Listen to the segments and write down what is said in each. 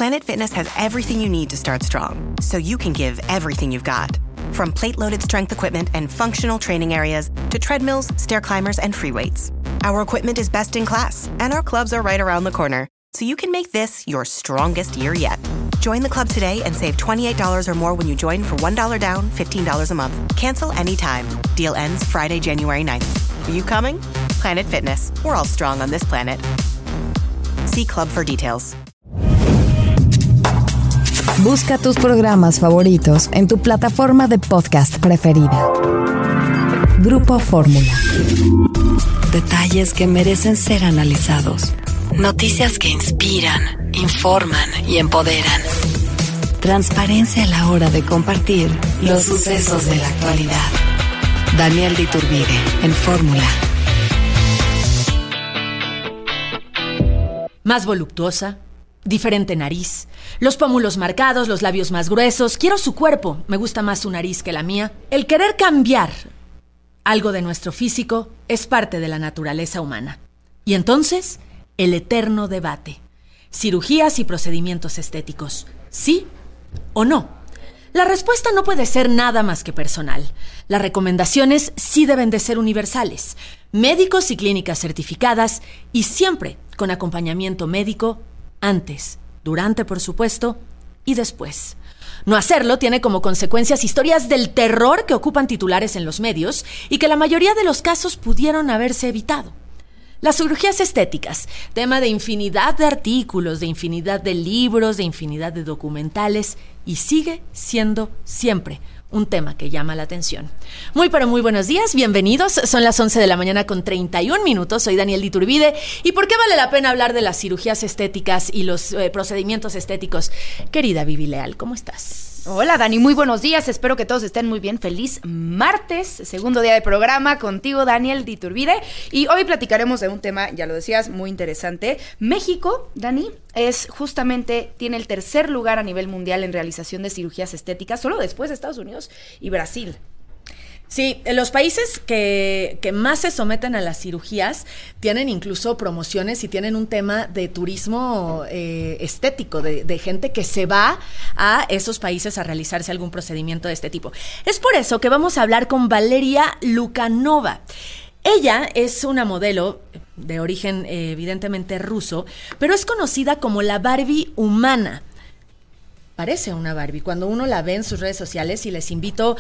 Planet Fitness has everything you need to start strong, so you can give everything you've got. From plate-loaded strength equipment and functional training areas to treadmills, stair climbers, and free weights. Our equipment is best in class, and our clubs are right around the corner, so you can make this your strongest year yet. Join the club today and save $28 or more when you join for $1 down, $15 a month. Cancel anytime. Deal ends Friday, January 9th. Are you coming? Planet Fitness. We're all strong on this planet. See club for details. Busca tus programas favoritos en tu plataforma de podcast preferida. Grupo Fórmula. Detalles que merecen ser analizados. Noticias que inspiran, informan y empoderan. Transparencia a la hora de compartir los sucesos de la actualidad. Daniel de Iturbide en Fórmula. Más voluptuosa, diferente nariz, los pómulos marcados, los labios más gruesos. Quiero su cuerpo, me gusta más su nariz que la mía. El querer cambiar algo de nuestro físico es parte de la naturaleza humana. Y entonces, el eterno debate. Cirugías y procedimientos estéticos, ¿sí o no? La respuesta no puede ser nada más que personal. Las recomendaciones sí deben de ser universales. Médicos y clínicas certificadas y siempre con acompañamiento médico antes, durante, por supuesto, y después. No hacerlo tiene como consecuencias historias del terror que ocupan titulares en los medios y que la mayoría de los casos pudieron haberse evitado. Las cirugías estéticas, tema de infinidad de artículos, de infinidad de libros, de infinidad de documentales, y sigue siendo siempre un tema que llama la atención. Muy pero muy buenos días, bienvenidos. Son las 11 de la mañana con 31 minutos. Soy Daniel de Iturbide. ¿Y por qué vale la pena hablar de las cirugías estéticas y los procedimientos estéticos? Querida Vivi Leal, ¿cómo estás? Hola Dani, muy buenos días, espero que todos estén muy bien. Feliz martes, segundo día de programa contigo, Daniel de Iturbide. Y hoy platicaremos de un tema, ya lo decías, muy interesante. México, Dani, tiene el tercer lugar a nivel mundial en realización de cirugías estéticas, solo después de Estados Unidos y Brasil. Sí, los países que más se someten a las cirugías tienen incluso promociones y tienen un tema de turismo estético, de gente que se va a esos países a realizarse algún procedimiento de este tipo. Es por eso que vamos a hablar con Valeria Lukyanova. Ella es una modelo de origen evidentemente ruso, pero es conocida como la Barbie humana. Parece una Barbie. Cuando uno la ve en sus redes sociales, y las invito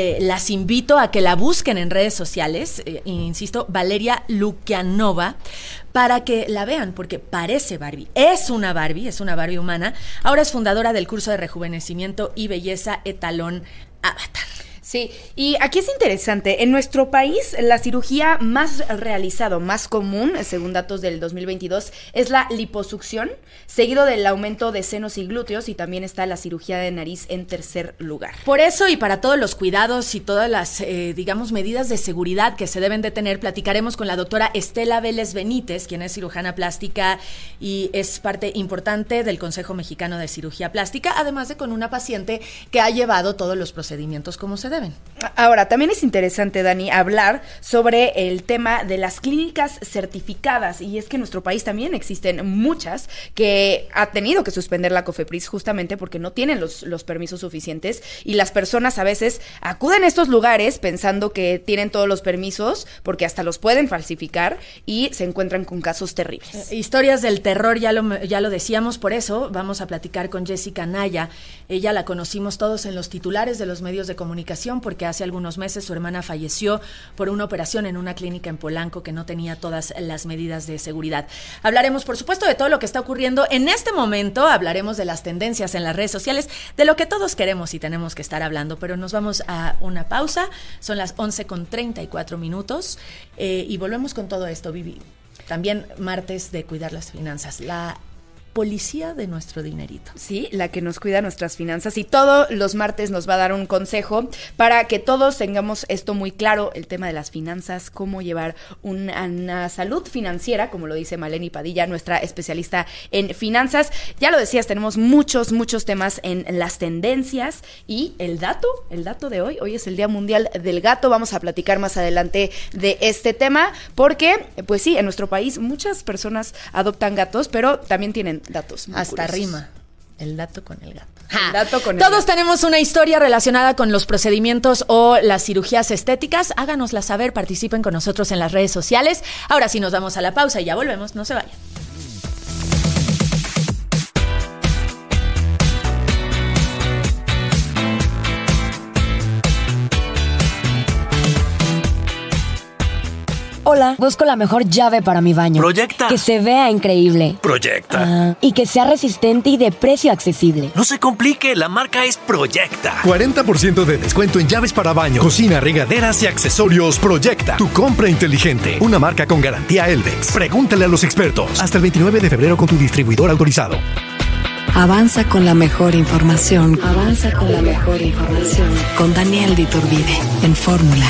a que la busquen en redes sociales, insisto, Valeria Lukyanova, para que la vean, porque parece Barbie. Es una Barbie humana. Ahora es fundadora del curso de rejuvenecimiento y belleza Etalón Avatar. Sí, y aquí es interesante, en nuestro país la cirugía más realizada, más común, según datos del 2022, es la liposucción, seguido del aumento de senos y glúteos, y también está la cirugía de nariz en tercer lugar. Por eso, y para todos los cuidados y todas las, medidas de seguridad que se deben de tener, platicaremos con la doctora Estela Vélez Benítez, quien es cirujana plástica y es parte importante del Consejo Mexicano de Cirugía Plástica, además de con una paciente que ha llevado todos los procedimientos como se deben. Ahora, también es interesante, Dani, hablar sobre el tema de las clínicas certificadas, y es que en nuestro país también existen muchas que ha tenido que suspender la COFEPRIS justamente porque no tienen los permisos suficientes, y las personas a veces acuden a estos lugares pensando que tienen todos los permisos porque hasta los pueden falsificar y se encuentran con casos terribles. Historias del terror, ya lo decíamos, por eso vamos a platicar con Jessica Naya. Ella la conocimos todos en los titulares de los medios de comunicación porque hace algunos meses su hermana falleció por una operación en una clínica en Polanco que no tenía todas las medidas de seguridad. Hablaremos, por supuesto, de todo lo que está ocurriendo en este momento, hablaremos de las tendencias en las redes sociales, de lo que todos queremos y tenemos que estar hablando, pero nos vamos a una pausa, son las 11:34 minutos, y volvemos con todo esto, Vivi. También martes de cuidar las finanzas, la policía de nuestro dinerito. Sí, la que nos cuida nuestras finanzas, y todos los martes nos va a dar un consejo para que todos tengamos esto muy claro, el tema de las finanzas, cómo llevar una salud financiera, como lo dice Maleni Padilla, nuestra especialista en finanzas. Ya lo decías, tenemos muchos temas en las tendencias, y el dato de hoy es el Día Mundial del Gato. Vamos a platicar más adelante de este tema, porque, pues sí, en nuestro país muchas personas adoptan gatos, pero también tienen datos muy hasta curiosos. rima. El dato con el gato. Todos tenemos una historia relacionada con los procedimientos o las cirugías estéticas. Háganosla saber, participen con nosotros en las redes sociales. Ahora sí nos vamos a la pausa y ya volvemos, no se vayan. Hola, busco la mejor llave para mi baño. Proyecta. Que se vea increíble. Proyecta. Y que sea resistente y de precio accesible. No se complique, la marca es Proyecta. 40% de descuento en llaves para baño, cocina, regaderas y accesorios. Proyecta. Tu compra inteligente. Una marca con garantía Eldex. Pregúntale a los expertos. Hasta el 29 de febrero con tu distribuidor autorizado. Avanza con la mejor información. Con Daniel de Iturbide en Fórmula.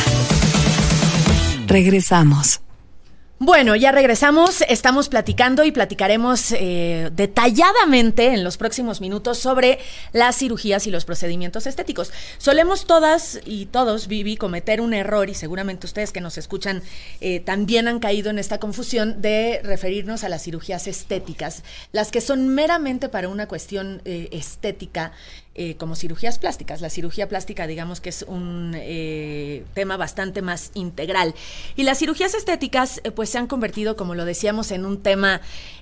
Regresamos. Bueno, ya regresamos, estamos platicando y platicaremos detalladamente en los próximos minutos sobre las cirugías y los procedimientos estéticos. Solemos todas y todos, Vivi, cometer un error, y seguramente ustedes que nos escuchan también han caído en esta confusión de referirnos a las cirugías estéticas, las que son meramente para una cuestión estética, como cirugías plásticas. La cirugía plástica, digamos que es un tema bastante más integral. Y las cirugías estéticas, pues se han convertido, como lo decíamos, en un tema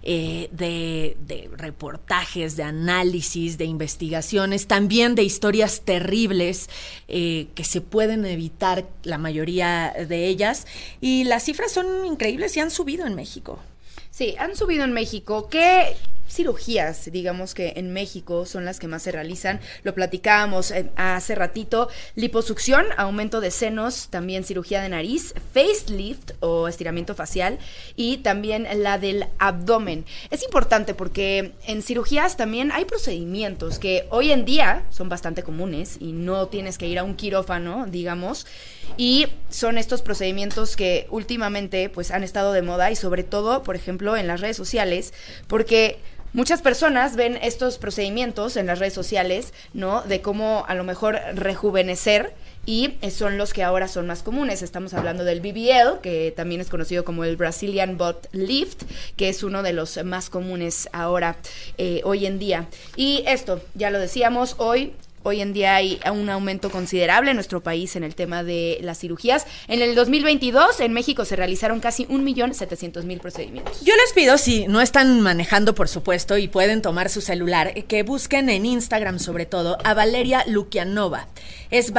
de reportajes, de análisis, de investigaciones, también de historias terribles que se pueden evitar, la mayoría de ellas. Y las cifras son increíbles y han subido en México. Sí, han subido en México. ¿Qué cirugías, digamos que en México son las que más se realizan? Lo platicábamos hace ratito. Liposucción, aumento de senos, también cirugía de nariz, facelift o estiramiento facial y también la del abdomen. Es importante porque en cirugías también hay procedimientos que hoy en día son bastante comunes y no tienes que ir a un quirófano, digamos, y son estos procedimientos que últimamente pues han estado de moda y sobre todo, por ejemplo, en las redes sociales, porque muchas personas ven estos procedimientos en las redes sociales, ¿no? De cómo a lo mejor rejuvenecer, y son los que ahora son más comunes. Estamos hablando del BBL, que también es conocido como el Brazilian Butt Lift, que es uno de los más comunes ahora, hoy en día. Y esto, ya lo decíamos, Hoy en día hay un aumento considerable en nuestro país en el tema de las cirugías. En el 2022 en México se realizaron casi 1.700.000 procedimientos. Yo les pido, si no están manejando, por supuesto, y pueden tomar su celular, que busquen en Instagram sobre todo a Valeria Lukianova. Es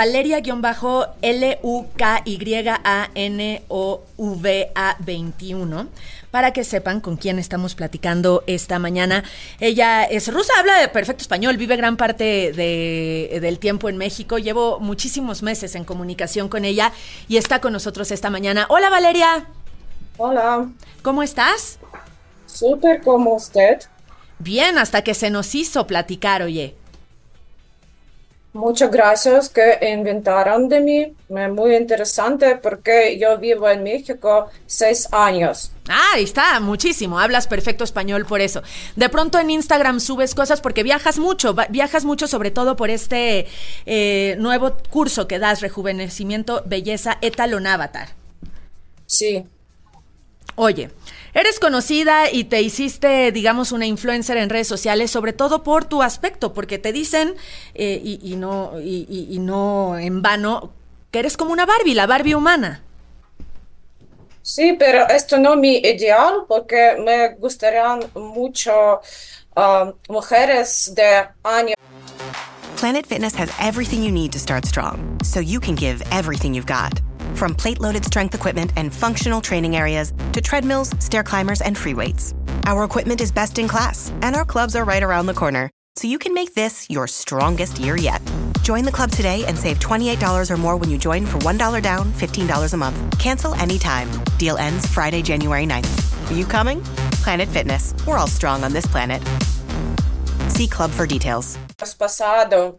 Valeria-LUKYANOVA 21. Para que sepan con quién estamos platicando esta mañana. Ella es rusa, habla perfecto español, vive gran parte del tiempo en México. Llevo muchísimos meses en comunicación con ella y está con nosotros esta mañana. Hola, Valeria. Hola. ¿Cómo estás? Súper, ¿cómo usted? Bien, hasta que se nos hizo platicar, oye. Muchas gracias que inventaron de mí. Muy interesante porque yo vivo en México 6 años. Ah, ahí está, muchísimo. Hablas perfecto español por eso. De pronto en Instagram subes cosas porque viajas mucho sobre todo por este nuevo curso que das, Rejuvenecimiento, Belleza, Etalon Avatar. Sí. Oye, eres conocida y te hiciste, digamos, una influencer en redes sociales, sobre todo por tu aspecto, porque te dicen, y no en vano, que eres como una Barbie, la Barbie humana. Sí, pero esto no es mi ideal porque me gustarían mucho mujeres de años. Planet Fitness has everything you need to start strong, so you can give everything you've got. From plate-loaded strength equipment and functional training areas to treadmills, stair climbers, and free weights. Our equipment is best in class, and our clubs are right around the corner, so you can make this your strongest year yet. Join the club today and save $28 or more when you join for $1 down, $15 a month. Cancel anytime. Deal ends Friday, January 9th. Are you coming? Planet Fitness. We're all strong on this planet. See club for details. Pasado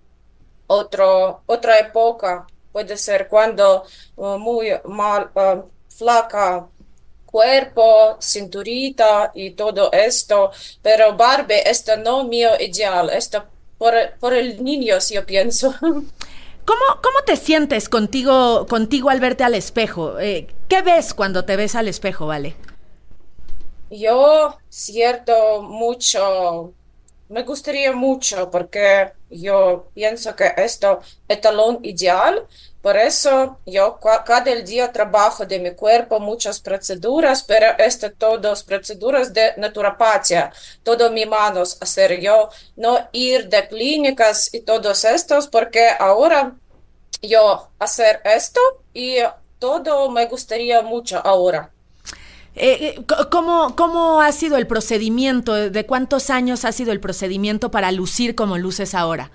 otra época. Puede ser cuando muy mal, flaca, cuerpo, cinturita y todo esto. Pero Barbie, esto no es mío ideal. Esto por el niños, yo pienso. ¿Cómo te sientes contigo al verte al espejo? ¿Qué ves cuando te ves al espejo, Vale? Yo siento mucho me gustaría mucho porque yo pienso que esto es talón ideal. Por eso yo cada día trabajo de mi cuerpo, muchas proceduras, pero esto todas proceduras de naturopatía, todo mis manos hacer yo, no ir de clínicas y todos estos, porque ahora yo hacer esto y todo me gustaría mucho ahora. ¿Cómo ha sido el procedimiento? ¿De cuántos años ha sido el procedimiento para lucir como luces ahora?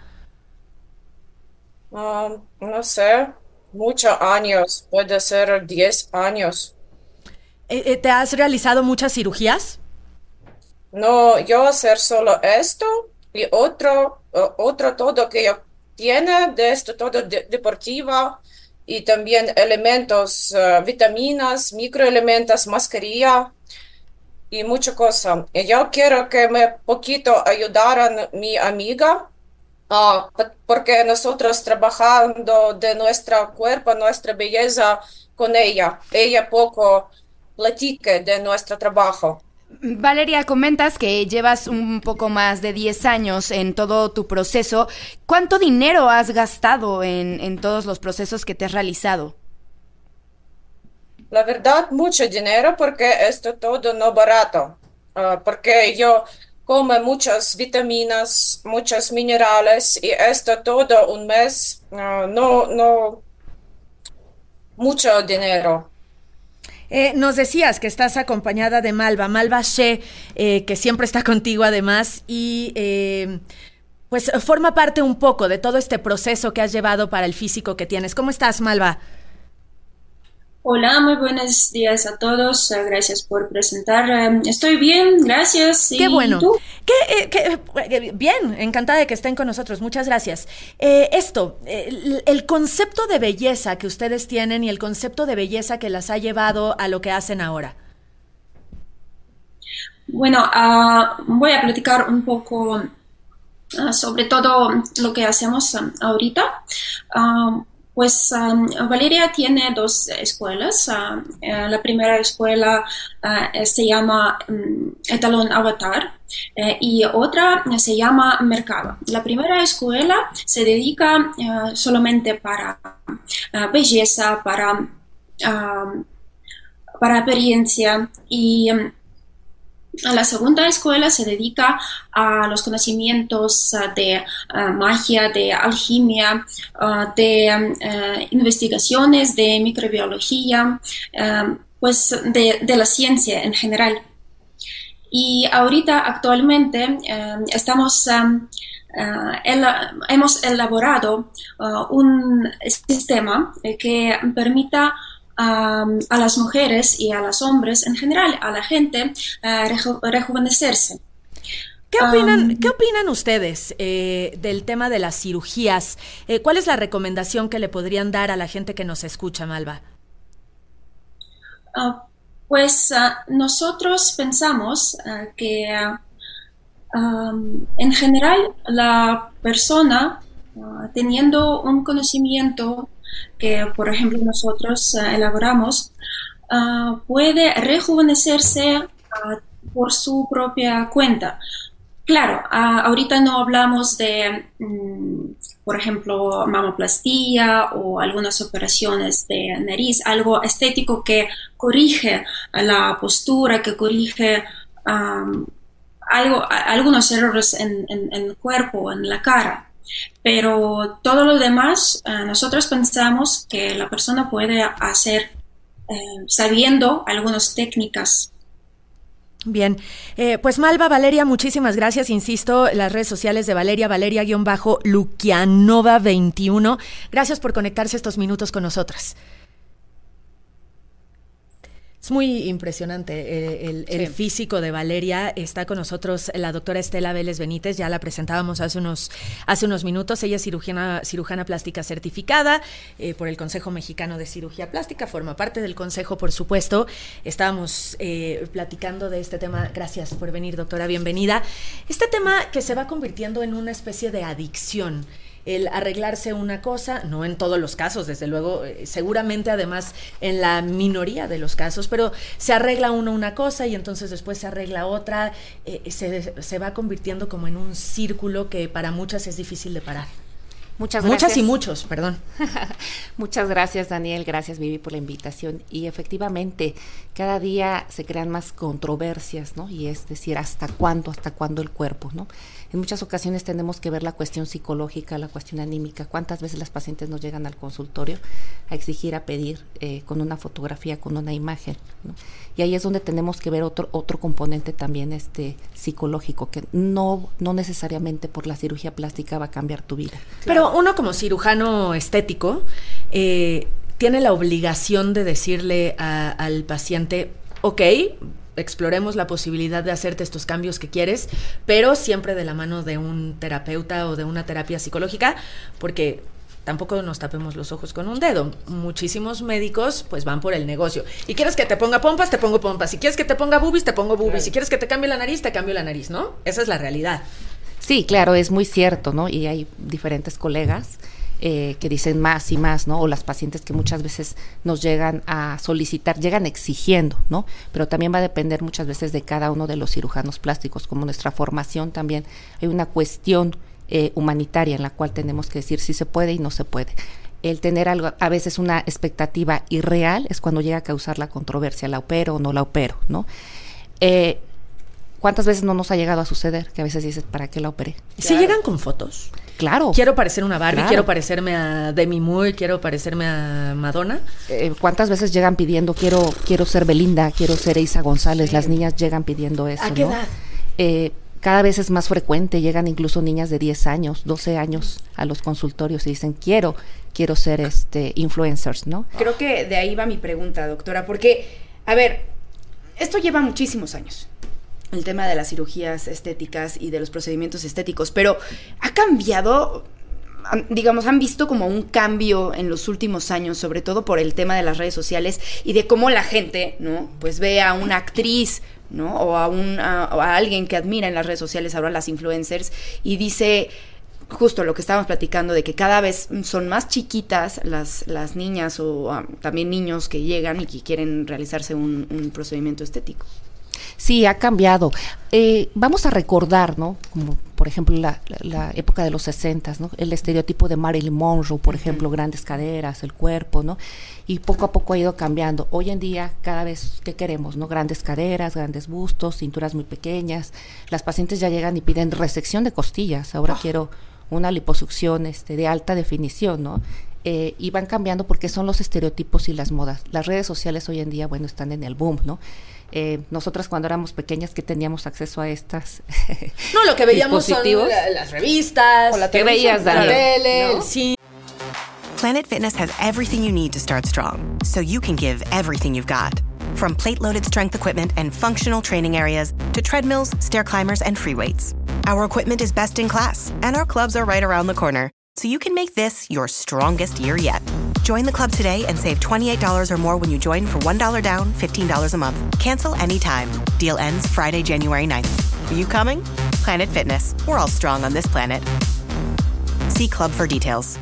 No sé, muchos años, puede ser 10 años. ¿Te has realizado muchas cirugías? No, yo hacer solo esto y otro todo que yo tiene de esto todo deportiva y también elementos, vitaminas, microelementos, mascarilla y mucha cosa. Y yo quiero que me poquito ayudaran mi amiga, porque nosotros trabajando de nuestro cuerpo, nuestra belleza con ella. Ella poco platique de nuestro trabajo. Valeria, comentas que llevas un poco más de 10 años en todo tu proceso. ¿Cuánto dinero has gastado en todos los procesos que te has realizado? La verdad, mucho dinero porque esto todo no barato. Porque yo como muchas vitaminas, muchos minerales y esto todo un mes, no, mucho dinero. Nos decías que estás acompañada de Malva She, que siempre está contigo además y pues forma parte un poco de todo este proceso que has llevado para el físico que tienes. ¿Cómo estás, Malva? Hola, muy buenos días a todos. Gracias por presentar. Estoy bien, gracias. Qué bueno. ¿Tú? Bien, encantada de que estén con nosotros. Muchas gracias. El concepto de belleza que ustedes tienen y el concepto de belleza que las ha llevado a lo que hacen ahora. Bueno, voy a platicar un poco sobre todo lo que hacemos ahorita. Pues Valeria tiene dos escuelas. La primera escuela se llama Etalón Avatar y otra se llama Mercado. La primera escuela se dedica solamente para belleza, para apariencia y a la segunda escuela se dedica a los conocimientos de magia, de alquimia, de investigaciones de microbiología, pues de la ciencia en general. Y ahorita actualmente hemos elaborado un sistema que permita a las mujeres y a los hombres en general, a la gente, rejuvenecerse. ¿Qué opinan ustedes del tema de las cirugías? ¿Cuál es la recomendación que le podrían dar a la gente que nos escucha, Malva? Pues nosotros pensamos que en general la persona teniendo un conocimiento que, por ejemplo, nosotros elaboramos, puede rejuvenecerse por su propia cuenta. Claro, ahorita no hablamos de, por ejemplo, mamoplastia o algunas operaciones de nariz, algo estético que corrige la postura, que corrige algunos errores en el cuerpo, en la cara. Pero todo lo demás, nosotros pensamos que la persona puede hacer sabiendo algunas técnicas. Bien, pues Malva, Valeria, muchísimas gracias, insisto, las redes sociales de Valeria, Valeria-Lukianova21, gracias por conectarse estos minutos con nosotras. Es muy impresionante el físico de Valeria. Está con nosotros la doctora Estela Vélez Benítez, ya la presentábamos hace unos minutos. Ella es cirujana plástica certificada por el Consejo Mexicano de Cirugía Plástica, forma parte del consejo, por supuesto. Estábamos platicando de este tema. Gracias por venir, doctora, bienvenida. Este tema que se va convirtiendo en una especie de adicción. el arreglarse una cosa, no en todos los casos, desde luego, seguramente además en la minoría de los casos, pero se arregla una cosa y entonces después se arregla otra, se va convirtiendo como en un círculo que para muchas es difícil de parar. Muchas gracias. Muchas y muchos, perdón. Muchas gracias, Daniel. Gracias, Vivi, por la invitación. Y efectivamente, cada día se crean más controversias, ¿no? Y es decir, ¿hasta cuándo el cuerpo, ¿no? En muchas ocasiones tenemos que ver la cuestión psicológica, la cuestión anímica. ¿Cuántas veces las pacientes nos llegan al consultorio a exigir, a pedir con una fotografía, con una imagen, ¿no? Y ahí es donde tenemos que ver otro componente también psicológico, que no necesariamente por la cirugía plástica va a cambiar tu vida. Pero uno como cirujano estético tiene la obligación de decirle al paciente, ok, exploremos la posibilidad de hacerte estos cambios que quieres, pero siempre de la mano de un terapeuta o de una terapia psicológica, porque tampoco nos tapemos los ojos con un dedo. Muchísimos médicos pues van por el negocio. Y quieres que te ponga pompas, te pongo pompas. Si quieres que te ponga boobies, te pongo boobies. Claro. Si quieres que te cambie la nariz, te cambio la nariz, ¿no? Esa es la realidad. Sí, claro, es muy cierto, ¿no? Y hay diferentes colegas que dicen más y más, ¿no? O las pacientes que muchas veces nos llegan a solicitar, llegan exigiendo, ¿no? Pero también va a depender muchas veces de cada uno de los cirujanos plásticos, como nuestra formación también. Hay una cuestión humanitaria en la cual tenemos que decir si se puede y no se puede. El tener algo, a veces una expectativa irreal es cuando llega a causar la controversia, ¿la opero o no la opero, ¿no? ¿Cuántas veces no nos ha llegado a suceder que a veces dices, ¿para qué la operé? ¿Sí llegan con fotos? Claro. Quiero parecer una Barbie, claro. Quiero parecerme a Demi Moore, quiero parecerme a Madonna. ¿Cuántas veces llegan pidiendo, quiero ser Belinda, quiero ser Eiza González? Sí. Las niñas llegan pidiendo eso, ¿A qué ¿no? edad? Cada vez es más frecuente, llegan incluso niñas de 10 años, 12 años a los consultorios y dicen, quiero ser influencers, ¿no? Creo que de ahí va mi pregunta, doctora, porque, a ver, esto lleva muchísimos años, el tema de las cirugías estéticas y de los procedimientos estéticos, pero ha cambiado, digamos, han visto como un cambio en los últimos años, sobre todo por el tema de las redes sociales y de cómo la gente, ¿no? Pues ve a una actriz, ¿no? O a alguien que admira en las redes sociales, ahora las influencers, y dice justo lo que estábamos platicando de que cada vez son más chiquitas las niñas o también niños que llegan y que quieren realizarse un procedimiento estético. Sí, ha cambiado. Vamos a recordar, ¿no? Como por ejemplo la época de los 60s, ¿no? El estereotipo de Marilyn Monroe, por ejemplo, grandes caderas, el cuerpo, ¿no? Y poco a poco ha ido cambiando. Hoy en día, cada vez que queremos, ¿no? Grandes caderas, grandes bustos, cinturas muy pequeñas. Las pacientes ya llegan y piden resección de costillas. Ahora quiero una liposucción de alta definición, ¿no? Y van cambiando porque son los estereotipos y las modas. Las redes sociales hoy en día, bueno, están en el boom, ¿no? Nosotras cuando éramos pequeñas que teníamos acceso a estas no, lo que veíamos son las revistas, o la que veías, la tele, ¿no? Sí. Planet Fitness has everything you need to start strong, so you can give everything you've got. From plate-loaded strength equipment and functional training areas to treadmills, stair climbers, and free weights. Our equipment is best in class, and our clubs are right around the corner, so you can make this your strongest year yet. Join the club today and save $28 or more when you join for $1 down, $15 a month. Cancel anytime. Deal ends Friday, January 9th. Are you coming? Planet Fitness. We're all strong on this planet. See club for details.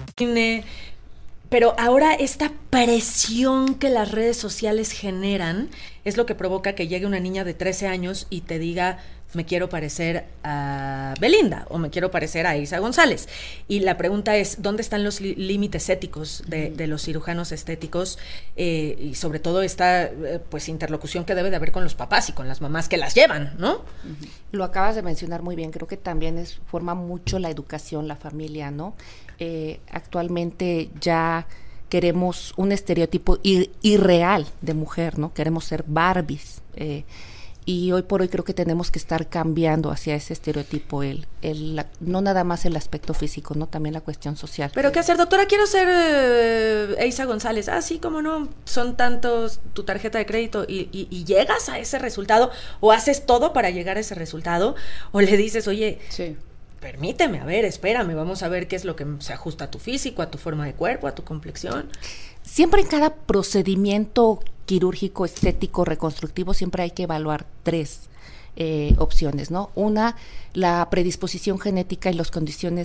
Pero ahora esta presión que las redes sociales generan es lo que provoca que llegue una niña de 13 años y te diga, me quiero parecer a Belinda o me quiero parecer a Eiza González. Y la pregunta es, ¿dónde están los límites éticos de los cirujanos estéticos? Y sobre todo esta pues interlocución que debe de haber con los papás y con las mamás que las llevan, ¿no? Lo acabas de mencionar muy bien, creo que también forma mucho la educación, la familia, ¿no? Actualmente ya queremos un estereotipo irreal de mujer, ¿no? Queremos ser Barbies, y hoy por hoy creo que tenemos que estar cambiando hacia ese estereotipo, no nada más el aspecto físico, ¿no? También la cuestión social. ¿Pero qué hacer, doctora? Quiero ser Eiza González. Ah, sí, cómo no, son tantos tu tarjeta de crédito y llegas a ese resultado, o haces todo para llegar a ese resultado, o le dices, oye, sí, permíteme, a ver, espérame, vamos a ver qué es lo que se ajusta a tu físico, a tu forma de cuerpo, a tu complexión. Siempre en cada procedimiento quirúrgico, estético, reconstructivo, siempre hay que evaluar 3 opciones, ¿no? Una, la predisposición genética y las condiciones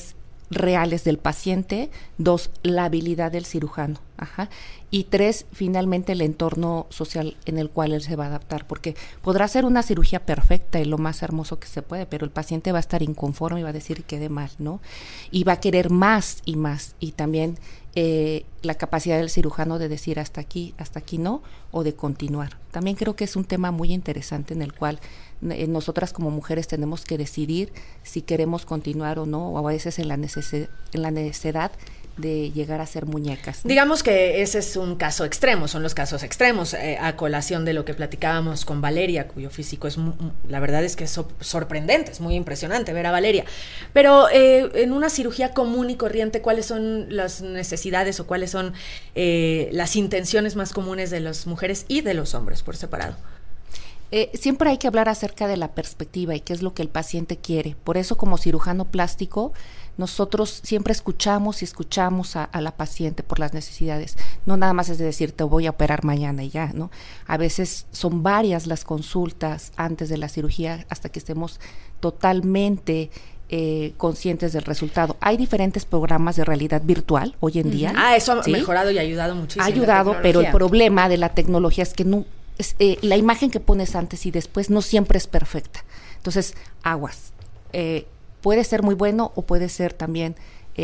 reales del paciente. 2, la habilidad del cirujano. Y 3, finalmente, el entorno social en el cual él se va a adaptar, porque podrá ser una cirugía perfecta y lo más hermoso que se puede, pero el paciente va a estar inconforme y va a decir que quede mal, ¿no? Y va a querer más y más, y también la capacidad del cirujano de decir hasta aquí no, o de continuar. También creo que es un tema muy interesante en el cual nosotras como mujeres tenemos que decidir si queremos continuar o no, o a veces en la necesidad de llegar a ser muñecas, ¿no? Digamos que ese es un caso extremo, son los casos extremos, a colación de lo que platicábamos con Valeria, cuyo físico es, la verdad es que es sorprendente, es muy impresionante ver a Valeria. Pero en una cirugía común y corriente, ¿cuáles son las necesidades o cuáles son las intenciones más comunes de las mujeres y de los hombres por separado? Siempre hay que hablar acerca de la perspectiva y qué es lo que el paciente quiere. Por eso, como cirujano plástico, nosotros siempre escuchamos a la paciente por las necesidades. No nada más es de decir, te voy a operar mañana y ya, ¿no? A veces son varias las consultas antes de la cirugía hasta que estemos totalmente conscientes del resultado. Hay diferentes programas de realidad virtual hoy en día. Eso ha mejorado y ha ayudado muchísimo. Ha ayudado, pero el problema de la tecnología es que no... la imagen que pones antes y después no siempre es perfecta. Entonces, aguas. Puede ser muy bueno o puede ser también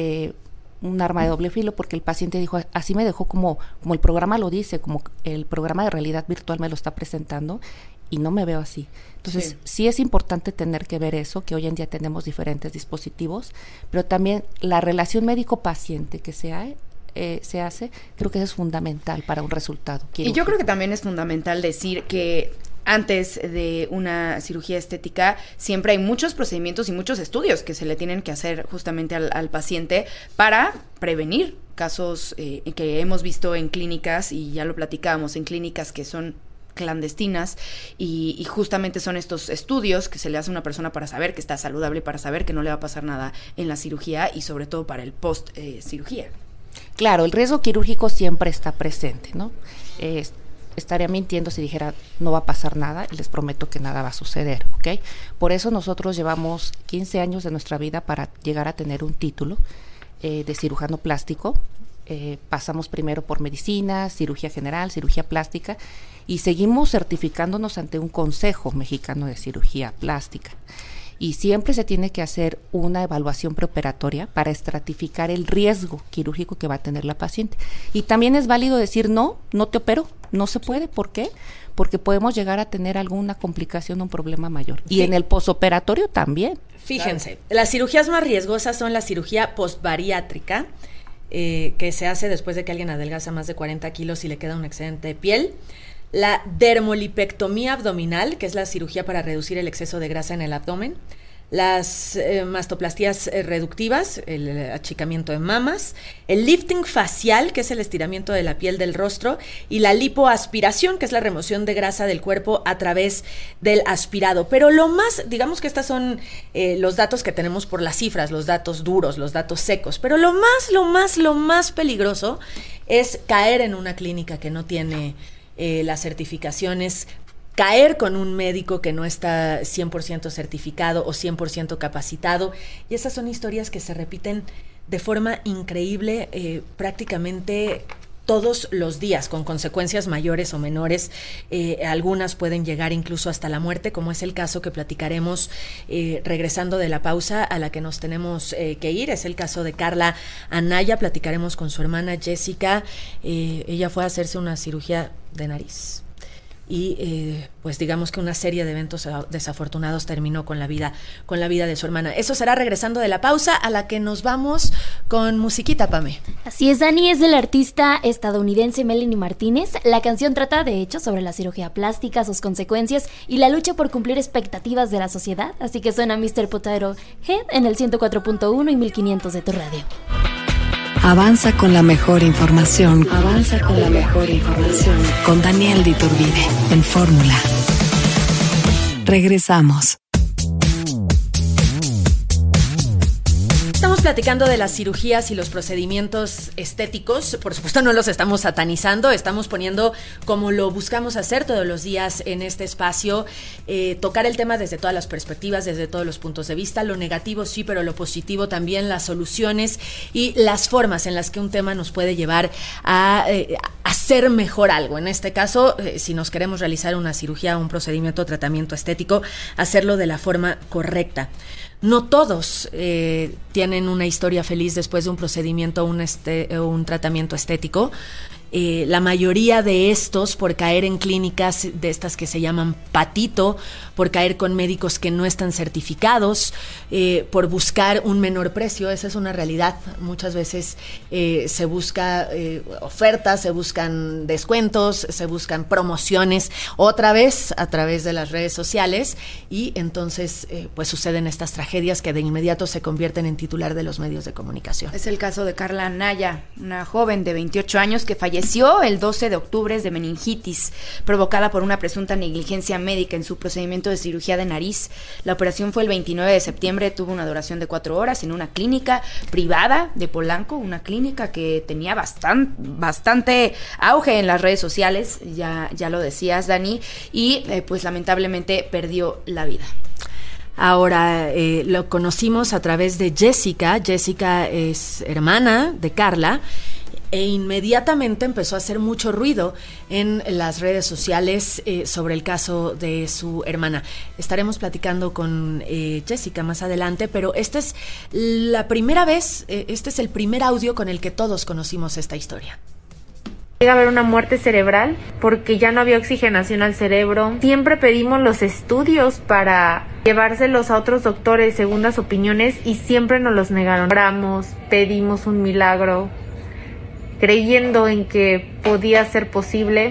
un arma de doble filo, porque el paciente dijo, así me dejó como el programa lo dice, como el programa de realidad virtual me lo está presentando y no me veo así. Entonces, sí es importante tener que ver eso, que hoy en día tenemos diferentes dispositivos, pero también la relación médico-paciente que se hace, creo que eso es fundamental para un resultado quirúrgico. Y yo creo que también es fundamental decir que antes de una cirugía estética siempre hay muchos procedimientos y muchos estudios que se le tienen que hacer justamente al paciente para prevenir casos que hemos visto en clínicas, y ya lo platicábamos, en clínicas que son clandestinas, y justamente son estos estudios que se le hace a una persona para saber que está saludable, para saber que no le va a pasar nada en la cirugía y sobre todo para el post cirugía. Claro, el riesgo quirúrgico siempre está presente, ¿no? Estaría mintiendo si dijera no va a pasar nada, y les prometo que nada va a suceder, ¿ok? Por eso nosotros llevamos 15 años de nuestra vida para llegar a tener un título de cirujano plástico. Pasamos primero por medicina, cirugía general, cirugía plástica, y seguimos certificándonos ante un Consejo Mexicano de Cirugía Plástica. Y siempre se tiene que hacer una evaluación preoperatoria para estratificar el riesgo quirúrgico que va a tener la paciente. Y también es válido decir, no te opero, no se puede. ¿Por qué? Porque podemos llegar a tener alguna complicación o un problema mayor. Y en el posoperatorio también. Fíjense, las cirugías más riesgosas son la cirugía postbariátrica, que se hace después de que alguien adelgaza más de 40 kilos y le queda un excedente de piel. La dermolipectomía abdominal, que es la cirugía para reducir el exceso de grasa en el abdomen. Las mastoplastías reductivas, el achicamiento de mamas. El lifting facial, que es el estiramiento de la piel del rostro. Y la lipoaspiración, que es la remoción de grasa del cuerpo a través del aspirado. Pero lo más, digamos que estas son los datos que tenemos por las cifras, los datos duros, los datos secos. Pero lo más peligroso es caer en una clínica que no tiene las certificaciones, caer con un médico que no está 100% certificado o 100% capacitado. Y esas son historias que se repiten de forma increíble prácticamente todos los días, con consecuencias mayores o menores. Algunas pueden llegar incluso hasta la muerte, como es el caso que platicaremos regresando de la pausa a la que nos tenemos que ir. Es el caso de Carla Anaya. Platicaremos con su hermana Jessica. Ella fue a hacerse una cirugía de nariz y pues digamos que una serie de eventos desafortunados terminó con la vida de su hermana. Eso será regresando de la pausa, a la que nos vamos con musiquita, Pame. Así es, Dani, es del artista estadounidense Melanie Martínez. La canción trata de hecho sobre la cirugía plástica, sus consecuencias y la lucha por cumplir expectativas de la sociedad. Así que suena Mr. Potato Head en el 104.1 y 1500 de tu radio. Avanza con la mejor información. Con Daniel de Iturbide en Fórmula. Regresamos. Estamos platicando de las cirugías y los procedimientos estéticos. Por supuesto, no los estamos satanizando, estamos poniendo como lo buscamos hacer todos los días en este espacio, tocar el tema desde todas las perspectivas, desde todos los puntos de vista, lo negativo sí, pero lo positivo también, las soluciones y las formas en las que un tema nos puede llevar a hacer mejor algo. En este caso, si nos queremos realizar una cirugía, un procedimiento, tratamiento estético, hacerlo de la forma correcta. No todos tienen una historia feliz después de un procedimiento o un tratamiento estético. La mayoría de estos por caer en clínicas de estas que se llaman patito, por caer con médicos que no están certificados, por buscar un menor precio. Esa es una realidad. Muchas veces se busca ofertas, se buscan descuentos, se buscan promociones, otra vez a través de las redes sociales, y entonces pues suceden estas tragedias que de inmediato se convierten en titular de los medios de comunicación. Es el caso de Carla Anaya, una joven de 28 años que falleció el 12 de octubre de meningitis provocada por una presunta negligencia médica en su procedimiento de cirugía de nariz. La operación fue el 29 de septiembre, tuvo una duración de 4 horas en una clínica privada de Polanco, una clínica que tenía bastante auge en las redes sociales, ya lo decías, Dani, y pues lamentablemente perdió la vida. Ahora, lo conocimos a través de Jessica. Jessica es hermana de Carla, e inmediatamente empezó a hacer mucho ruido en las redes sociales sobre el caso de su hermana. Estaremos platicando con Jessica más adelante, pero esta es la primera vez, este es el primer audio con el que todos conocimos esta historia. Llega a haber una muerte cerebral porque ya no había oxigenación al cerebro. Siempre pedimos los estudios para llevárselos a otros doctores, segundas opiniones, y siempre nos los negaron. Oramos, pedimos un milagro, creyendo en que podía ser posible.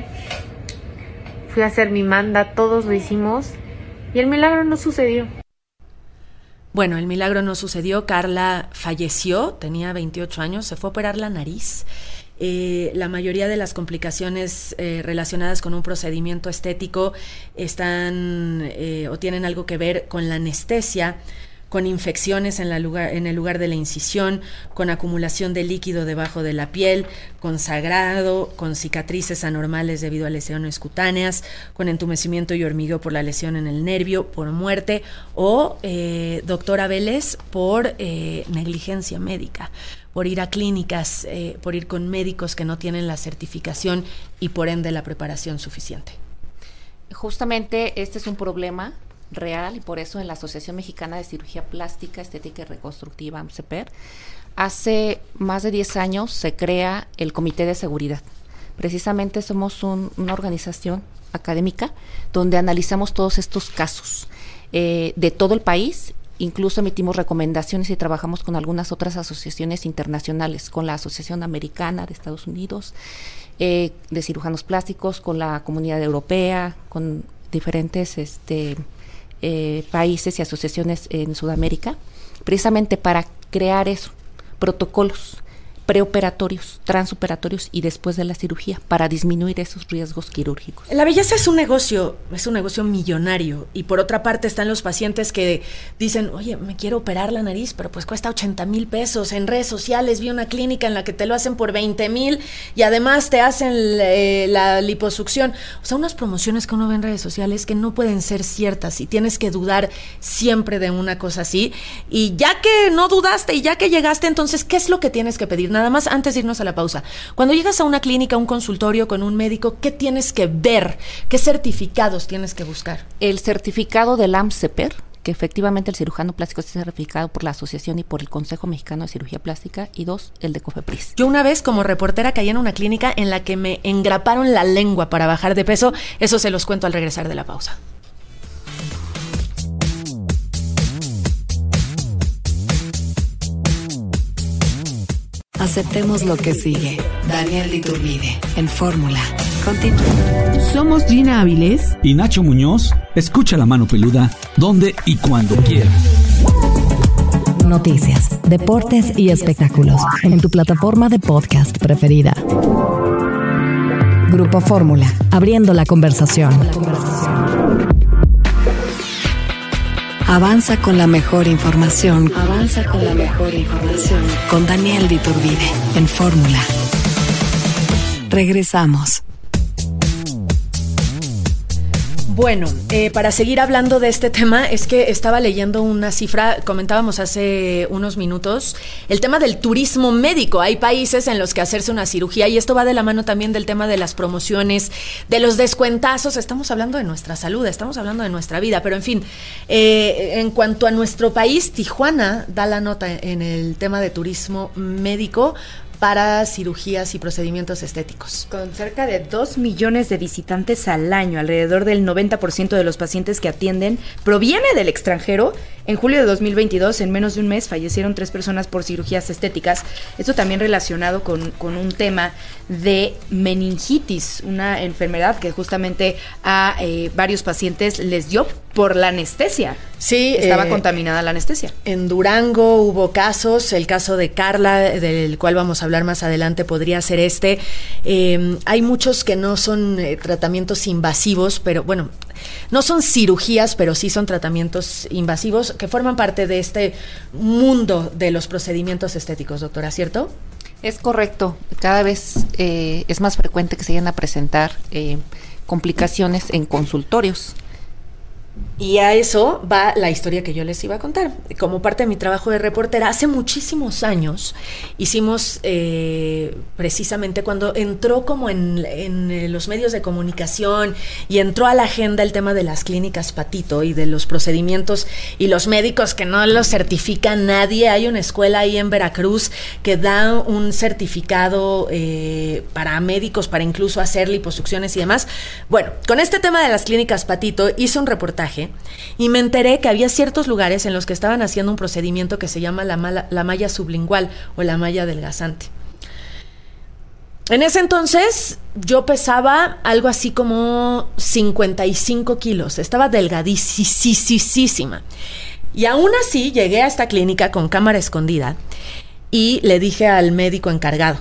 Fui a hacer mi manda, todos lo hicimos y el milagro no sucedió. Bueno, el milagro no sucedió. Carla falleció, tenía 28 años, se fue a operar la nariz. La mayoría de las complicaciones relacionadas con un procedimiento estético están o tienen algo que ver con la anestesia, con infecciones en el lugar de la incisión, con acumulación de líquido debajo de la piel, con sangrado, con cicatrices anormales debido a lesiones cutáneas, con entumecimiento y hormigueo por la lesión en el nervio, por muerte o, doctora Vélez, por negligencia médica, por ir a clínicas, por ir con médicos que no tienen la certificación y por ende la preparación suficiente. Justamente este es un problema real, y por eso en la Asociación Mexicana de Cirugía Plástica, Estética y Reconstructiva, AMCEPER, hace más de 10 años se crea el Comité de Seguridad. Precisamente somos una organización académica donde analizamos todos estos casos de todo el país. Incluso emitimos recomendaciones y trabajamos con algunas otras asociaciones internacionales, con la Asociación Americana de Estados Unidos, de cirujanos plásticos, con la Comunidad Europea, con diferentes países y asociaciones en Sudamérica, precisamente para crear eso, protocolos preoperatorios, transoperatorios y después de la cirugía, para disminuir esos riesgos quirúrgicos. La belleza es un negocio millonario, y por otra parte están los pacientes que dicen, oye, me quiero operar la nariz, pero pues cuesta 80,000 pesos. En redes sociales vi una clínica en la que te lo hacen por 20,000 y además te hacen la liposucción. O sea, unas promociones que uno ve en redes sociales que no pueden ser ciertas, y tienes que dudar siempre de una cosa así. Y ya que no dudaste y ya que llegaste, entonces, ¿qué es lo que tienes que pedir? Nada más, antes de irnos a la pausa, cuando llegas a una clínica, a un consultorio con un médico, ¿qué tienes que ver? ¿Qué certificados tienes que buscar? El certificado del AMCEPER, que efectivamente el cirujano plástico está certificado por la Asociación y por el Consejo Mexicano de Cirugía Plástica, y 2, el de COFEPRIS. Yo una vez como reportera caí en una clínica en la que me engraparon la lengua para bajar de peso. Eso se los cuento al regresar de la pausa. Aceptemos lo que sigue. Daniel de Iturbide, en Fórmula. Continúa. Somos Gina Avilés y Nacho Muñoz. Escucha La Mano Peluda donde y cuando quieras. Noticias, deportes y espectáculos en tu plataforma de podcast preferida. Grupo Fórmula, abriendo la conversación. Avanza con la mejor información. Con Daniel de Iturbide en Fórmula. Regresamos. Bueno, para seguir hablando de este tema, es que estaba leyendo una cifra, comentábamos hace unos minutos, el tema del turismo médico. Hay países en los que hacerse una cirugía, y esto va de la mano también del tema de las promociones, de los descuentazos. Estamos hablando de nuestra salud, estamos hablando de nuestra vida, pero en fin, en cuanto a nuestro país, Tijuana da la nota en el tema de turismo médico para cirugías y procedimientos estéticos. Con cerca de 2 millones de visitantes al año, alrededor del 90% de los pacientes que atienden proviene del extranjero. En julio de 2022, en menos de un mes, fallecieron 3 personas por cirugías estéticas. Esto también relacionado con un tema de meningitis, una enfermedad que justamente a varios pacientes les dio por la anestesia. Sí, estaba contaminada la anestesia. En Durango hubo casos, el caso de Carla, del cual vamos a hablar más adelante, podría ser este. Hay muchos que no son tratamientos invasivos, pero bueno, no son cirugías, pero sí son tratamientos invasivos que forman parte de este mundo de los procedimientos estéticos, doctora, ¿cierto? Es correcto. Cada vez es más frecuente que se vayan a presentar complicaciones en consultorios. Y a eso va la historia que yo les iba a contar. Como parte de mi trabajo de reportera, hace muchísimos años hicimos, precisamente cuando entró como en los medios de comunicación y entró a la agenda el tema de las clínicas Patito y de los procedimientos y los médicos que no los certifica nadie. Hay una escuela ahí en Veracruz que da un certificado para médicos, para incluso hacer liposucciones y demás. Bueno, con este tema de las clínicas Patito hice un reportaje y me enteré que había ciertos lugares en los que estaban haciendo un procedimiento que se llama la malla sublingual o la malla adelgazante. En ese entonces yo pesaba algo así como 55 kilos, estaba delgadísima. Y aún así llegué a esta clínica con cámara escondida y le dije al médico encargado,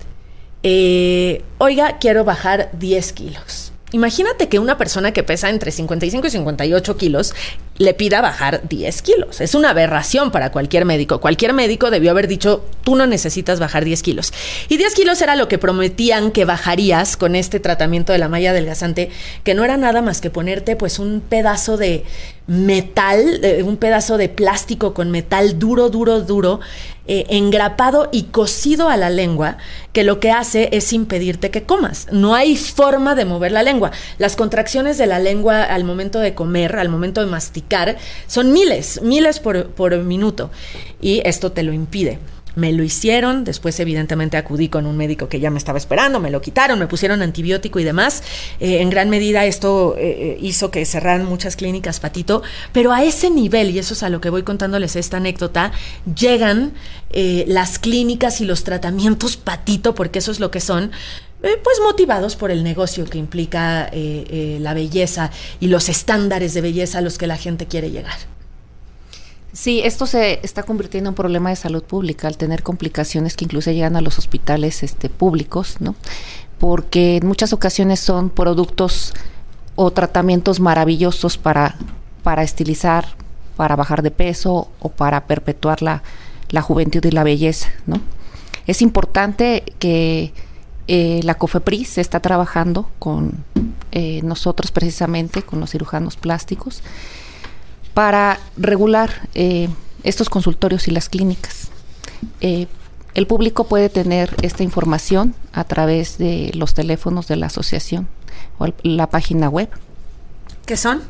oiga, quiero bajar 10 kilos. Imagínate que una persona que pesa entre 55 y 58 kilos le pida bajar 10 kilos. Es una aberración para cualquier médico. Cualquier médico debió haber dicho, tú no necesitas bajar 10 kilos. Y 10 kilos era lo que prometían que bajarías con este tratamiento de la malla adelgazante, que no era nada más que ponerte pues un pedazo de metal, un pedazo de plástico con metal duro, engrapado y cosido a la lengua, que lo que hace es impedirte que comas. No hay forma de mover la lengua. Las contracciones de la lengua al momento de comer, al momento de masticar, son miles por minuto. Y esto te lo impide. Me lo hicieron, después evidentemente acudí con un médico que ya me estaba esperando, me lo quitaron, me pusieron antibiótico y demás. En gran medida esto hizo que cerraran muchas clínicas Patito, pero a ese nivel, y eso es a lo que voy contándoles esta anécdota, llegan las clínicas y los tratamientos Patito, porque eso es lo que son, pues motivados por el negocio que implica la belleza y los estándares de belleza a los que la gente quiere llegar. Sí, esto se está convirtiendo en un problema de salud pública al tener complicaciones que incluso llegan a los hospitales públicos, ¿no? Porque en muchas ocasiones son productos o tratamientos maravillosos para estilizar, para bajar de peso o para perpetuar la juventud y la belleza, ¿no? Es importante que la COFEPRIS está trabajando con nosotros precisamente, con los cirujanos plásticos, para regular estos consultorios y las clínicas. El público puede tener esta información a través de los teléfonos de la asociación o la página web. ¿Qué son?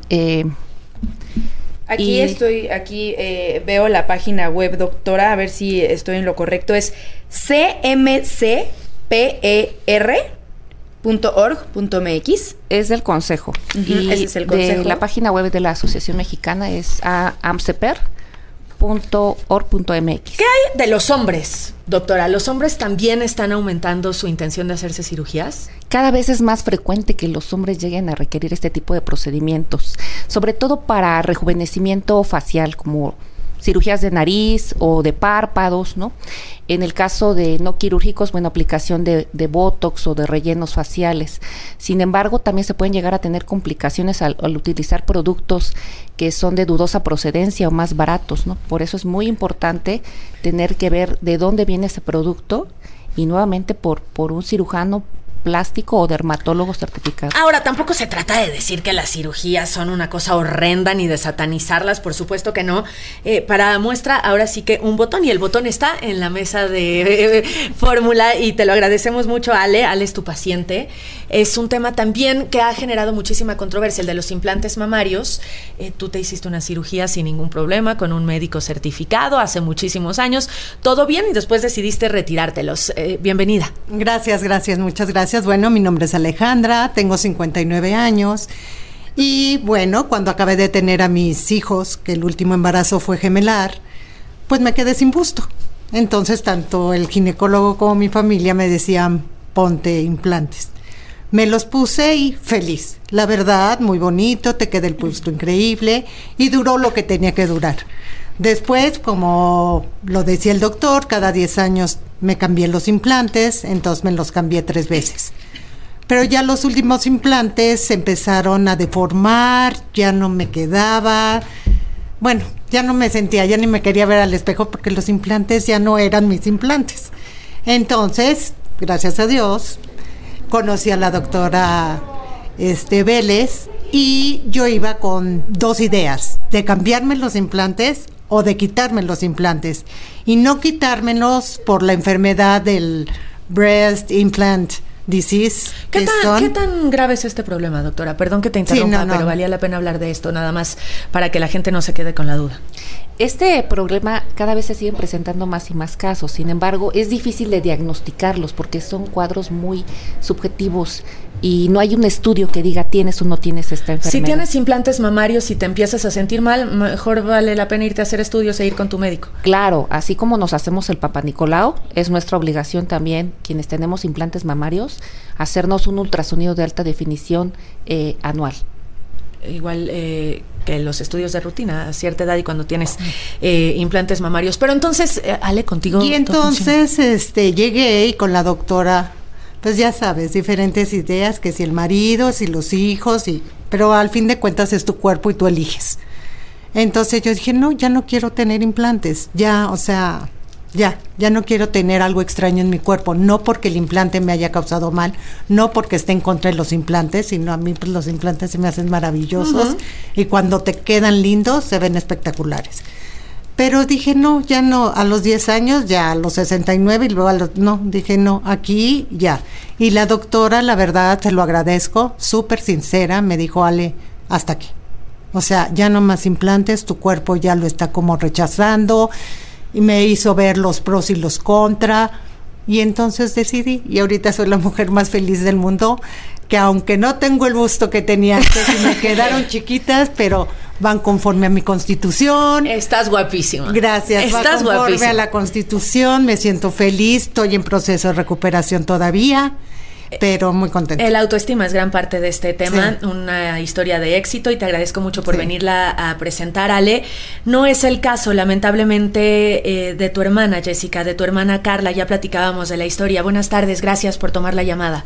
Aquí veo la página web, doctora, a ver si estoy en lo correcto. Es cmcper.org.mx. Es del consejo. Y ese es el consejo. La página web de la Asociación Mexicana es amceper.org.mx. ¿Qué hay de los hombres, doctora? ¿Los hombres también están aumentando su intención de hacerse cirugías? Cada vez es más frecuente que los hombres lleguen a requerir este tipo de procedimientos, sobre todo para rejuvenecimiento facial, como cirugías de nariz o de párpados, ¿no? En el caso de no quirúrgicos, bueno, aplicación de botox o de rellenos faciales. Sin embargo, también se pueden llegar a tener complicaciones al utilizar productos que son de dudosa procedencia o más baratos, ¿no? Por eso es muy importante tener que ver de dónde viene ese producto y nuevamente por un cirujano plástico o dermatólogo certificado. Ahora, tampoco se trata de decir que las cirugías son una cosa horrenda ni de satanizarlas, por supuesto que no. Para muestra, ahora sí que un botón, y el botón está en la mesa de Fórmula, y te lo agradecemos mucho, Ale. Ale es tu paciente. Es un tema también que ha generado muchísima controversia, el de los implantes mamarios. Tú te hiciste una cirugía sin ningún problema, con un médico certificado, hace muchísimos años. Todo bien, y después decidiste retirártelos. Bienvenida. Gracias, muchas gracias. Bueno, mi nombre es Alejandra, tengo 59 años y bueno, cuando acabé de tener a mis hijos, que el último embarazo fue gemelar, pues me quedé sin busto. Entonces, tanto el ginecólogo como mi familia me decían, ponte implantes. Me los puse y feliz. La verdad, muy bonito, te queda el busto increíble y duró lo que tenía que durar. Después, como lo decía el doctor, cada 10 años me cambié los implantes, entonces me los cambié 3 veces. Pero ya los últimos implantes se empezaron a deformar, ya no me quedaba. Bueno, ya no me sentía, ya ni me quería ver al espejo porque los implantes ya no eran mis implantes. Entonces, gracias a Dios, conocí a la doctora Vélez y yo iba con 2 ideas, de cambiarme los implantes o de quitarme los implantes, y no quitármelos por la enfermedad del breast implant disease. ¿Qué tan grave es este problema, doctora? Perdón que te interrumpa, pero valía la pena hablar de esto, nada más para que la gente no se quede con la duda. Este problema cada vez se siguen presentando más y más casos, sin embargo, es difícil de diagnosticarlos porque son cuadros muy subjetivos y no hay un estudio que diga tienes o no tienes esta enfermedad. Si tienes implantes mamarios y te empiezas a sentir mal, mejor vale la pena irte a hacer estudios e ir con tu médico. Claro, así como nos hacemos el Papá Nicolau, es nuestra obligación también, quienes tenemos implantes mamarios, hacernos un ultrasonido de alta definición anual. Igual que los estudios de rutina a cierta edad y cuando tienes implantes mamarios. Pero entonces, Ale, contigo. Y entonces llegué y con la doctora, pues ya sabes, diferentes ideas, que si el marido, si los hijos, pero al fin de cuentas es tu cuerpo y tú eliges. Entonces yo dije, no, ya no quiero tener implantes, ya no quiero tener algo extraño en mi cuerpo, no porque el implante me haya causado mal, no porque esté en contra de los implantes, sino a mí pues los implantes se me hacen maravillosos y cuando te quedan lindos se ven espectaculares. Pero dije, no, ya no, a los 10 años, ya a los 69 y luego dije, no, aquí ya. Y la doctora, la verdad, te lo agradezco, súper sincera, me dijo, Ale, hasta aquí. O sea, ya no más implantes, tu cuerpo ya lo está como rechazando, y me hizo ver los pros y los contra, y entonces decidí, y ahorita soy la mujer más feliz del mundo, que aunque no tengo el busto que tenía antes, y me quedaron chiquitas, pero van conforme a mi constitución. Estás guapísima. Gracias. Estás conforme guapísima. A la constitución, me siento feliz, estoy en proceso de recuperación todavía, pero muy contenta. El autoestima es gran parte de este tema, sí. Una historia de éxito, y te agradezco mucho por venirla a presentar, Ale. No es el caso, lamentablemente, de tu hermana, Jessica, de tu hermana Carla. Ya platicábamos de la historia. Buenas tardes, gracias por tomar la llamada.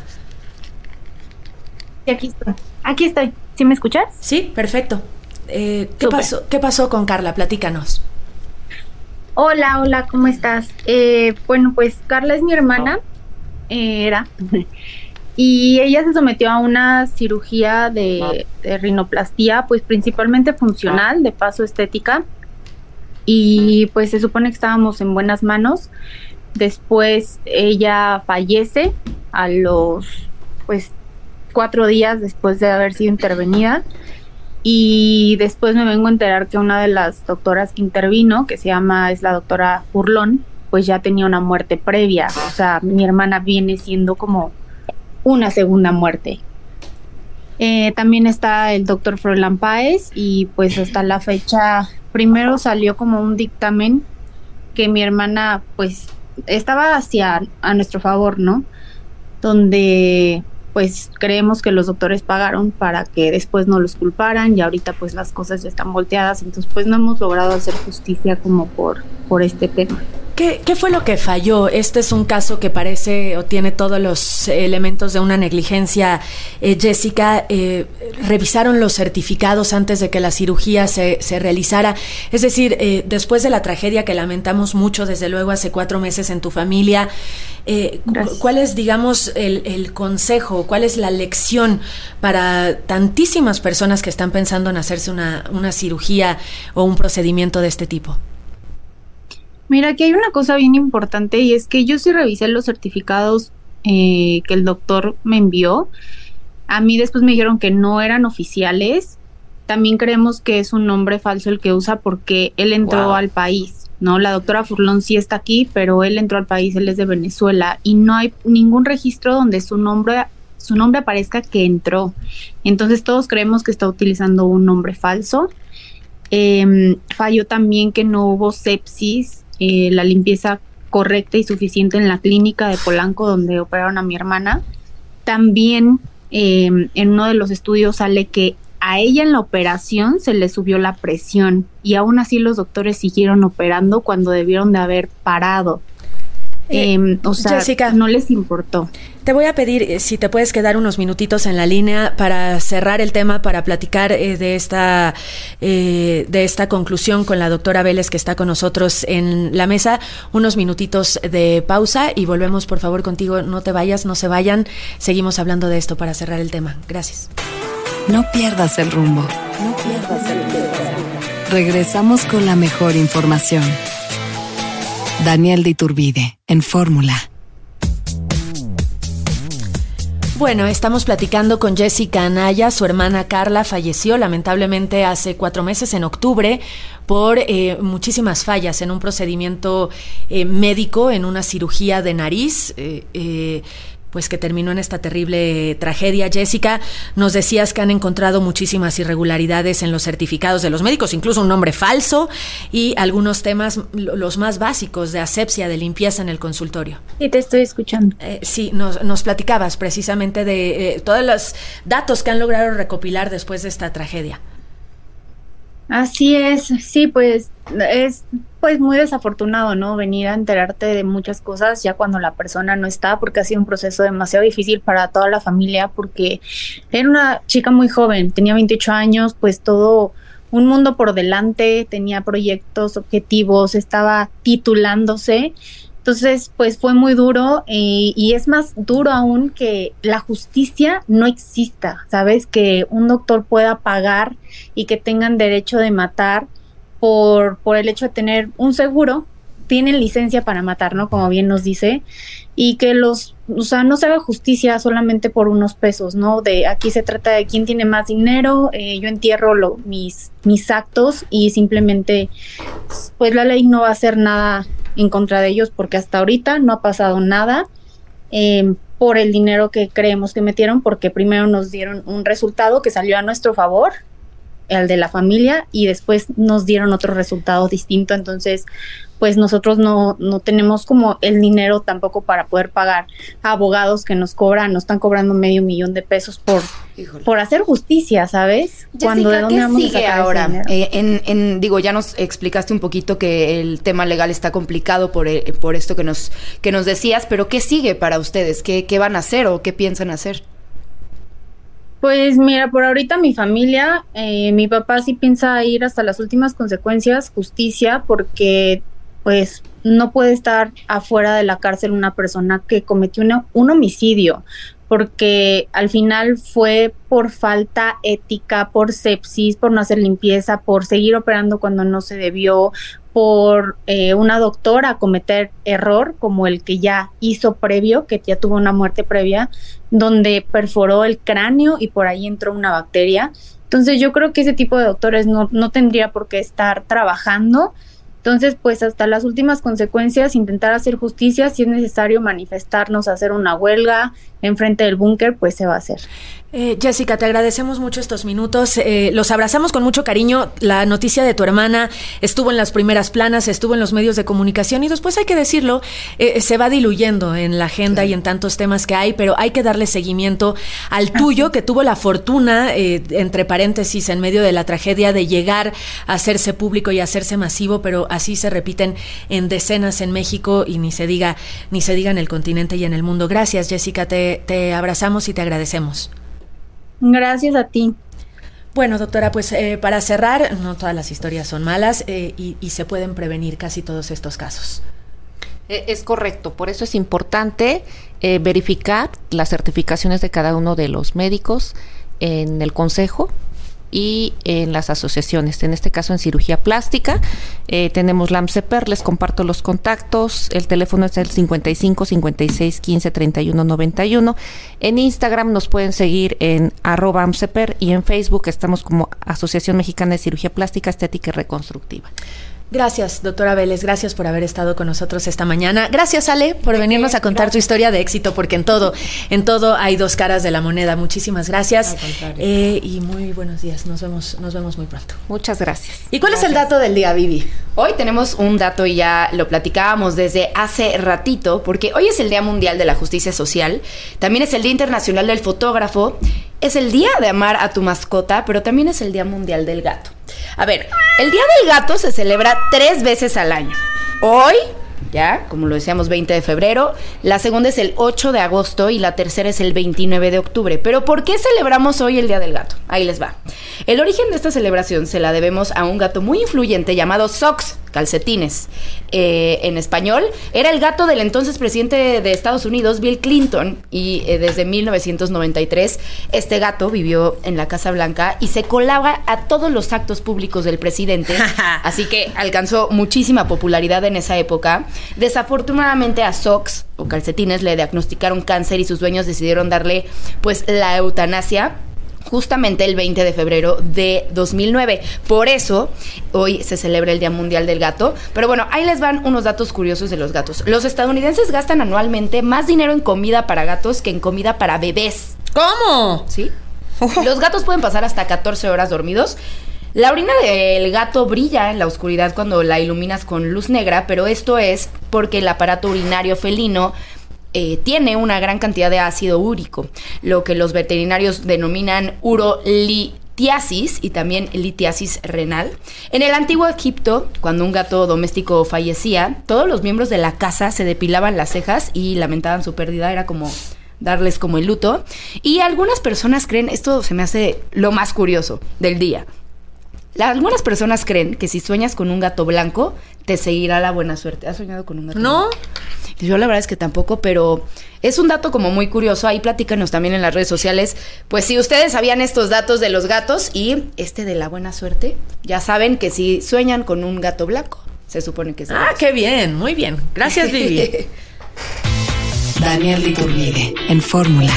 Sí, aquí estoy. ¿Sí me escuchas? Sí, perfecto. ¿Qué pasó con Carla? Platícanos. Hola, ¿cómo estás? Bueno, pues Carla es mi hermana, y ella se sometió a una cirugía de rinoplastía, pues principalmente funcional, de paso estética, y pues se supone que estábamos en buenas manos. Después ella fallece a los 4 días después de haber sido intervenida, y después me vengo a enterar que una de las doctoras que intervino, que es la doctora Furlón, pues ya tenía una muerte previa. O sea, mi hermana viene siendo como una segunda muerte. También está el doctor Froilán Páez, y pues hasta la fecha, primero salió como un dictamen que mi hermana pues estaba a nuestro favor, ¿no? Donde pues creemos que los doctores pagaron para que después no los culparan y ahorita pues las cosas ya están volteadas, entonces pues no hemos logrado hacer justicia como por este tema. ¿Qué fue lo que falló? Este es un caso que parece o tiene todos los elementos de una negligencia. Jessica, ¿revisaron los certificados antes de que la cirugía se realizara? Es decir, después de la tragedia que lamentamos mucho, desde luego hace 4 meses en tu familia, ¿cuál es, digamos, el consejo, cuál es la lección para tantísimas personas que están pensando en hacerse una cirugía o un procedimiento de este tipo? Mira, aquí hay una cosa bien importante y es que yo sí revisé los certificados que el doctor me envió. A mí después me dijeron que no eran oficiales. También creemos que es un nombre falso el que usa porque él entró al país, ¿no? La doctora Furlón sí está aquí, pero él entró al país, él es de Venezuela y no hay ningún registro donde su nombre aparezca que entró. Entonces todos creemos que está utilizando un nombre falso. Falló también que no hubo sepsis, la limpieza correcta y suficiente en la clínica de Polanco donde operaron a mi hermana. También en uno de los estudios sale que a ella en la operación se le subió la presión y aún así los doctores siguieron operando cuando debieron de haber parado. O sea, Jessica, no les importó. Te voy a pedir si te puedes quedar unos minutitos en la línea para cerrar el tema, para platicar de esta conclusión con la doctora Vélez que está con nosotros en la mesa. Unos minutitos de pausa y volvemos por favor contigo. No te vayas, no se vayan. Seguimos hablando de esto para cerrar el tema. Gracias. No pierdas el rumbo. No pierdas el rumbo. Regresamos con la mejor información. Daniel de Iturbide, en Fórmula. Bueno, estamos platicando con Jessica Anaya. Su hermana Carla falleció lamentablemente hace 4 meses, en octubre, por muchísimas fallas en un procedimiento médico, en una cirugía de nariz, pues que terminó en esta terrible tragedia. Jessica, nos decías que han encontrado muchísimas irregularidades en los certificados de los médicos, incluso un nombre falso y algunos temas, los más básicos, de asepsia, de limpieza en el consultorio. Sí, te estoy escuchando. Sí, nos platicabas precisamente de todos los datos que han logrado recopilar después de esta tragedia. Así es, sí, pues es pues muy desafortunado, ¿no? Venir a enterarte de muchas cosas ya cuando la persona no está, porque ha sido un proceso demasiado difícil para toda la familia, porque era una chica muy joven, tenía 28 años, pues todo un mundo por delante, tenía proyectos, objetivos, estaba titulándose. Entonces, pues fue muy duro y es más duro aún que la justicia no exista, ¿sabes? Que un doctor pueda pagar y que tengan derecho de matar por el hecho de tener un seguro, tienen licencia para matar, ¿no? Como bien nos dice, y que no se haga justicia solamente por unos pesos, ¿no? De aquí se trata de quién tiene más dinero, yo entierro mis actos y simplemente, pues la ley no va a hacer nada en contra de ellos porque hasta ahorita no ha pasado nada por el dinero que creemos que metieron, porque primero nos dieron un resultado que salió a nuestro favor, el de la familia, y después nos dieron otro resultado distinto. Entonces pues nosotros no tenemos como el dinero tampoco para poder pagar a abogados que nos están cobrando $500,000 por hacer justicia, ¿sabes? Jessica, ¿qué sigue ahora? Digo, ya nos explicaste un poquito que el tema legal está complicado por esto que nos decías, pero ¿qué sigue para ustedes? ¿Qué van a hacer o qué piensan hacer? Pues mira, por ahorita mi familia, mi papá sí piensa ir hasta las últimas consecuencias, justicia, porque pues no puede estar afuera de la cárcel una persona que cometió un homicidio, porque al final fue por falta ética, por sepsis, por no hacer limpieza, por seguir operando cuando no se debió, por una doctora cometer error como el que ya hizo previo, que ya tuvo una muerte previa, donde perforó el cráneo y por ahí entró una bacteria. Entonces yo creo que ese tipo de doctores no tendría por qué estar trabajando. Entonces, pues hasta las últimas consecuencias, intentar hacer justicia, si es necesario manifestarnos, hacer una huelga enfrente del búnker, pues se va a hacer. Jessica, te agradecemos mucho estos minutos, los abrazamos con mucho cariño. La noticia de tu hermana estuvo en las primeras planas, estuvo en los medios de comunicación y después, hay que decirlo, se va diluyendo en la agenda y en tantos temas que hay, pero hay que darle seguimiento al tuyo, que tuvo la fortuna, entre paréntesis, en medio de la tragedia, de llegar a hacerse público y a hacerse masivo, pero así se repiten en decenas en México y ni se diga en el continente y en el mundo. Gracias, Jessica, te abrazamos y te agradecemos. Gracias a ti. Bueno, doctora, pues para cerrar, no todas las historias son malas y se pueden prevenir casi todos estos casos. Es correcto, por eso es importante verificar las certificaciones de cada uno de los médicos en el consejo y en las asociaciones, en este caso en cirugía plástica. Tenemos la AMCEPER, les comparto los contactos, el teléfono es el 55 56 15 31 91. En Instagram nos pueden seguir en @AMCEPER y en Facebook estamos como Asociación Mexicana de Cirugía Plástica, Estética y Reconstructiva. Gracias, doctora Vélez, gracias por haber estado con nosotros esta mañana. Gracias, Ale, por venirnos a contar tu historia de éxito, porque en todo hay dos caras de la moneda. Muchísimas gracias y muy buenos días. Nos vemos muy pronto. Muchas gracias. ¿Y cuál es el dato del día, Vivi? Hoy tenemos un dato y ya lo platicábamos desde hace ratito, porque hoy es el Día Mundial de la Justicia Social, también es el Día Internacional del Fotógrafo, es el Día de Amar a tu Mascota, pero también es el Día Mundial del Gato. A ver, el Día del Gato se celebra 3 veces al año. Hoy, ya, como lo decíamos, 20 de febrero, la segunda es el 8 de agosto y la tercera es el 29 de octubre. Pero ¿por qué celebramos hoy el Día del Gato? Ahí les va. El origen de esta celebración se la debemos a un gato muy influyente llamado Socks, calcetines. En español, era el gato del entonces presidente de Estados Unidos, Bill Clinton, y desde 1993 este gato vivió en la Casa Blanca y se colaba a todos los actos públicos del presidente, así que alcanzó muchísima popularidad en esa época. Desafortunadamente a Socks, o calcetines, le diagnosticaron cáncer y sus dueños decidieron darle pues la eutanasia justamente el 20 de febrero de 2009. Por eso, hoy se celebra el Día Mundial del Gato. Pero bueno, ahí les van unos datos curiosos de los gatos. Los estadounidenses gastan anualmente más dinero en comida para gatos que en comida para bebés. ¿Cómo? ¿Sí? Los gatos pueden pasar hasta 14 horas dormidos. La orina del gato brilla en la oscuridad cuando la iluminas con luz negra, pero esto es porque el aparato urinario felino tiene una gran cantidad de ácido úrico, lo que los veterinarios denominan urolitiasis y también litiasis renal. En el antiguo Egipto, cuando un gato doméstico fallecía, todos los miembros de la casa se depilaban las cejas y lamentaban su pérdida, era como darles como el luto. Y algunas personas creen, esto se me hace lo más curioso del día, algunas personas creen que si sueñas con un gato blanco, te seguirá la buena suerte. ¿Has soñado con un gato blanco? Yo la verdad es que tampoco, pero es un dato como muy curioso. Ahí platícanos también en las redes sociales, pues si ustedes sabían estos datos de los gatos y de la buena suerte. Ya saben que si sueñan con un gato blanco, se supone que es de qué bien, muy bien. Gracias, Vivi. Daniel Iturbide, en Fórmula.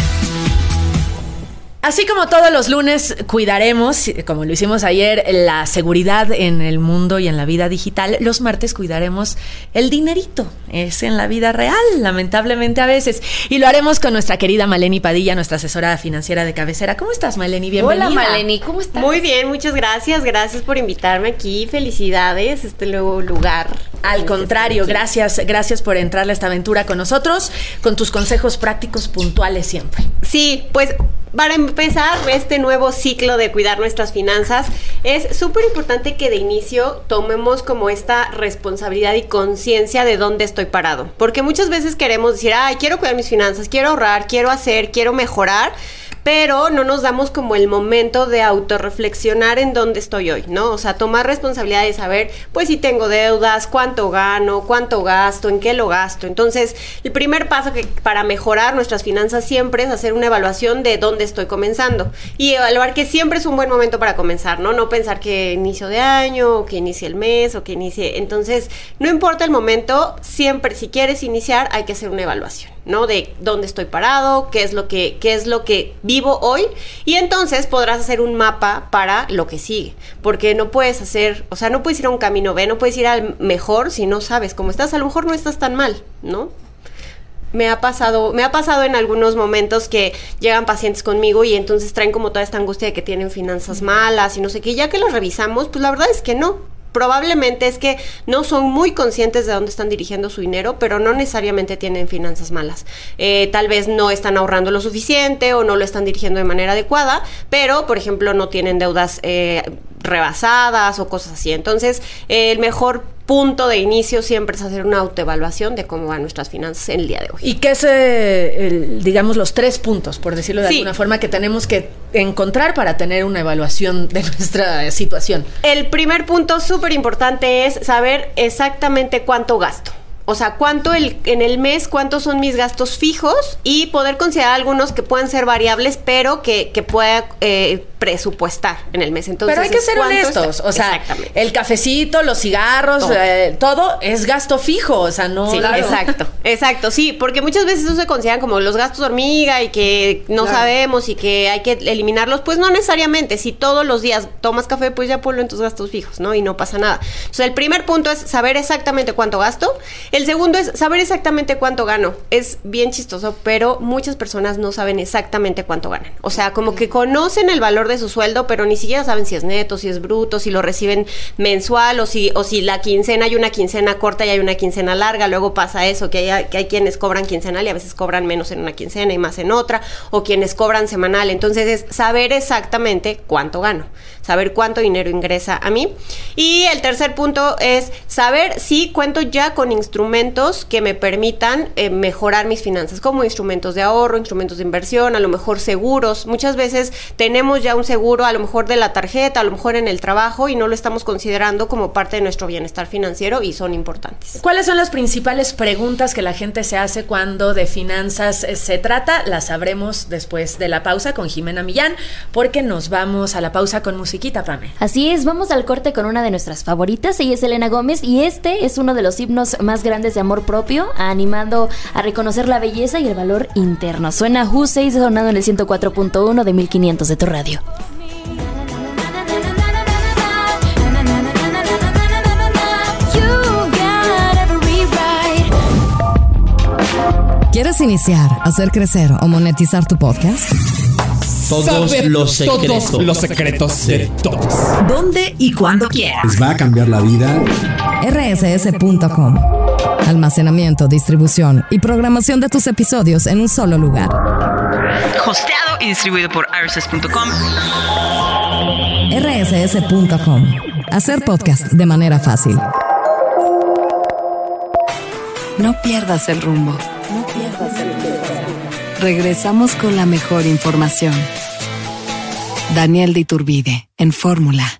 Así como todos los lunes cuidaremos, como lo hicimos ayer, la seguridad en el mundo y en la vida digital, los martes cuidaremos el dinerito. Es en la vida real, lamentablemente a veces. Y lo haremos con nuestra querida Maleni Padilla, nuestra asesora financiera de cabecera. ¿Cómo estás, Maleni? Bienvenida. Hola, Maleni, ¿cómo estás? Muy bien, muchas gracias. Gracias por invitarme aquí. Felicidades, este nuevo lugar. Al contrario, gracias por entrarle a esta aventura con nosotros, con tus consejos prácticos puntuales siempre. Sí, pues para empezar este nuevo ciclo de cuidar nuestras finanzas, es súper importante que de inicio tomemos como esta responsabilidad y conciencia de dónde estoy parado. Porque muchas veces queremos decir, quiero cuidar mis finanzas, quiero ahorrar, quiero hacer, quiero mejorar, pero no nos damos como el momento de autorreflexionar en dónde estoy hoy, ¿no? O sea, tomar responsabilidad de saber, pues si tengo deudas, cuánto gano, cuánto gasto, en qué lo gasto. Entonces, el primer paso para mejorar nuestras finanzas siempre es hacer una evaluación de dónde estoy comenzando y evaluar que siempre es un buen momento para comenzar, ¿no? No pensar que inicio de año, o que inicie el mes, o que inicie... Entonces, no importa el momento, siempre si quieres iniciar hay que hacer una evaluación. ¿no? De dónde estoy parado, qué es lo que vivo hoy, y entonces podrás hacer un mapa para lo que sigue, porque no puedes ir a un camino B, no puedes ir al mejor si no sabes cómo estás. A lo mejor no estás tan mal, ¿no? Me ha pasado en algunos momentos que llegan pacientes conmigo y entonces traen como toda esta angustia de que tienen finanzas malas y no sé qué, ya que los revisamos, pues la verdad es que no. Probablemente es que no son muy conscientes de dónde están dirigiendo su dinero, pero no necesariamente tienen finanzas malas. Tal vez no están ahorrando lo suficiente o no lo están dirigiendo de manera adecuada, pero, por ejemplo, no tienen deudas rebasadas o cosas así. Entonces, el mejor punto de inicio siempre es hacer una autoevaluación de cómo van nuestras finanzas en el día de hoy. ¿Y qué es, digamos, los 3 puntos, por decirlo de alguna forma, que tenemos que encontrar para tener una evaluación de nuestra situación? El primer punto súper importante es saber exactamente cuánto gasto. O sea, en el mes, cuántos son mis gastos fijos y poder considerar algunos que puedan ser variables, pero que pueda presupuestar en el mes. Entonces, pero hay que ser honestos. O sea, el cafecito, los cigarros, todo es gasto fijo. O sea, no... Sí, claro. Exacto. Sí, porque muchas veces eso se consideran como los gastos hormiga y que no sabemos y que hay que eliminarlos. Pues no necesariamente. Si todos los días tomas café, pues ya ponlo en tus gastos fijos, ¿no? Y no pasa nada. O sea, el primer punto es saber exactamente cuánto gasto. El segundo es saber exactamente cuánto gano. Es bien chistoso, pero muchas personas no saben exactamente cuánto ganan. O sea, como que conocen el valor de su sueldo, pero ni siquiera saben si es neto, si es bruto, si lo reciben mensual o si la quincena, hay una quincena corta y hay una quincena larga. Luego pasa eso, que hay quienes cobran quincenal y a veces cobran menos en una quincena y más en otra, o quienes cobran semanal. Entonces es saber exactamente cuánto gano, saber cuánto dinero ingresa a mí. Y el tercer punto es saber si cuento ya con instrumentos que me permitan mejorar mis finanzas, como instrumentos de ahorro, instrumentos de inversión, a lo mejor seguros. Muchas veces tenemos ya un seguro, a lo mejor de la tarjeta, a lo mejor en el trabajo, y no lo estamos considerando como parte de nuestro bienestar financiero, y son importantes. ¿Cuáles son las principales preguntas que la gente se hace cuando de finanzas se trata? Las sabremos después de la pausa con Jimena Millán, porque nos vamos a la pausa con musiquita, Pame. Así es, vamos al corte con una de nuestras favoritas. Ella es Selena Gómez y este es uno de los himnos más grandes de amor propio, animando a reconocer la belleza y el valor interno. Suena Who Says, sonando en el 104.1 de 1500 de tu radio. ¿Quieres iniciar, hacer crecer o monetizar tu podcast? Todos los secretos de todos. ¿Dónde y cuándo quieras? Les va a cambiar la vida. rss.com. Almacenamiento, distribución y programación de tus episodios en un solo lugar. Hosteado y distribuido por rss.com. rss.com. Hacer podcast de manera fácil. No pierdas el rumbo. Regresamos con la mejor información. Daniel de Iturbide, en Fórmula.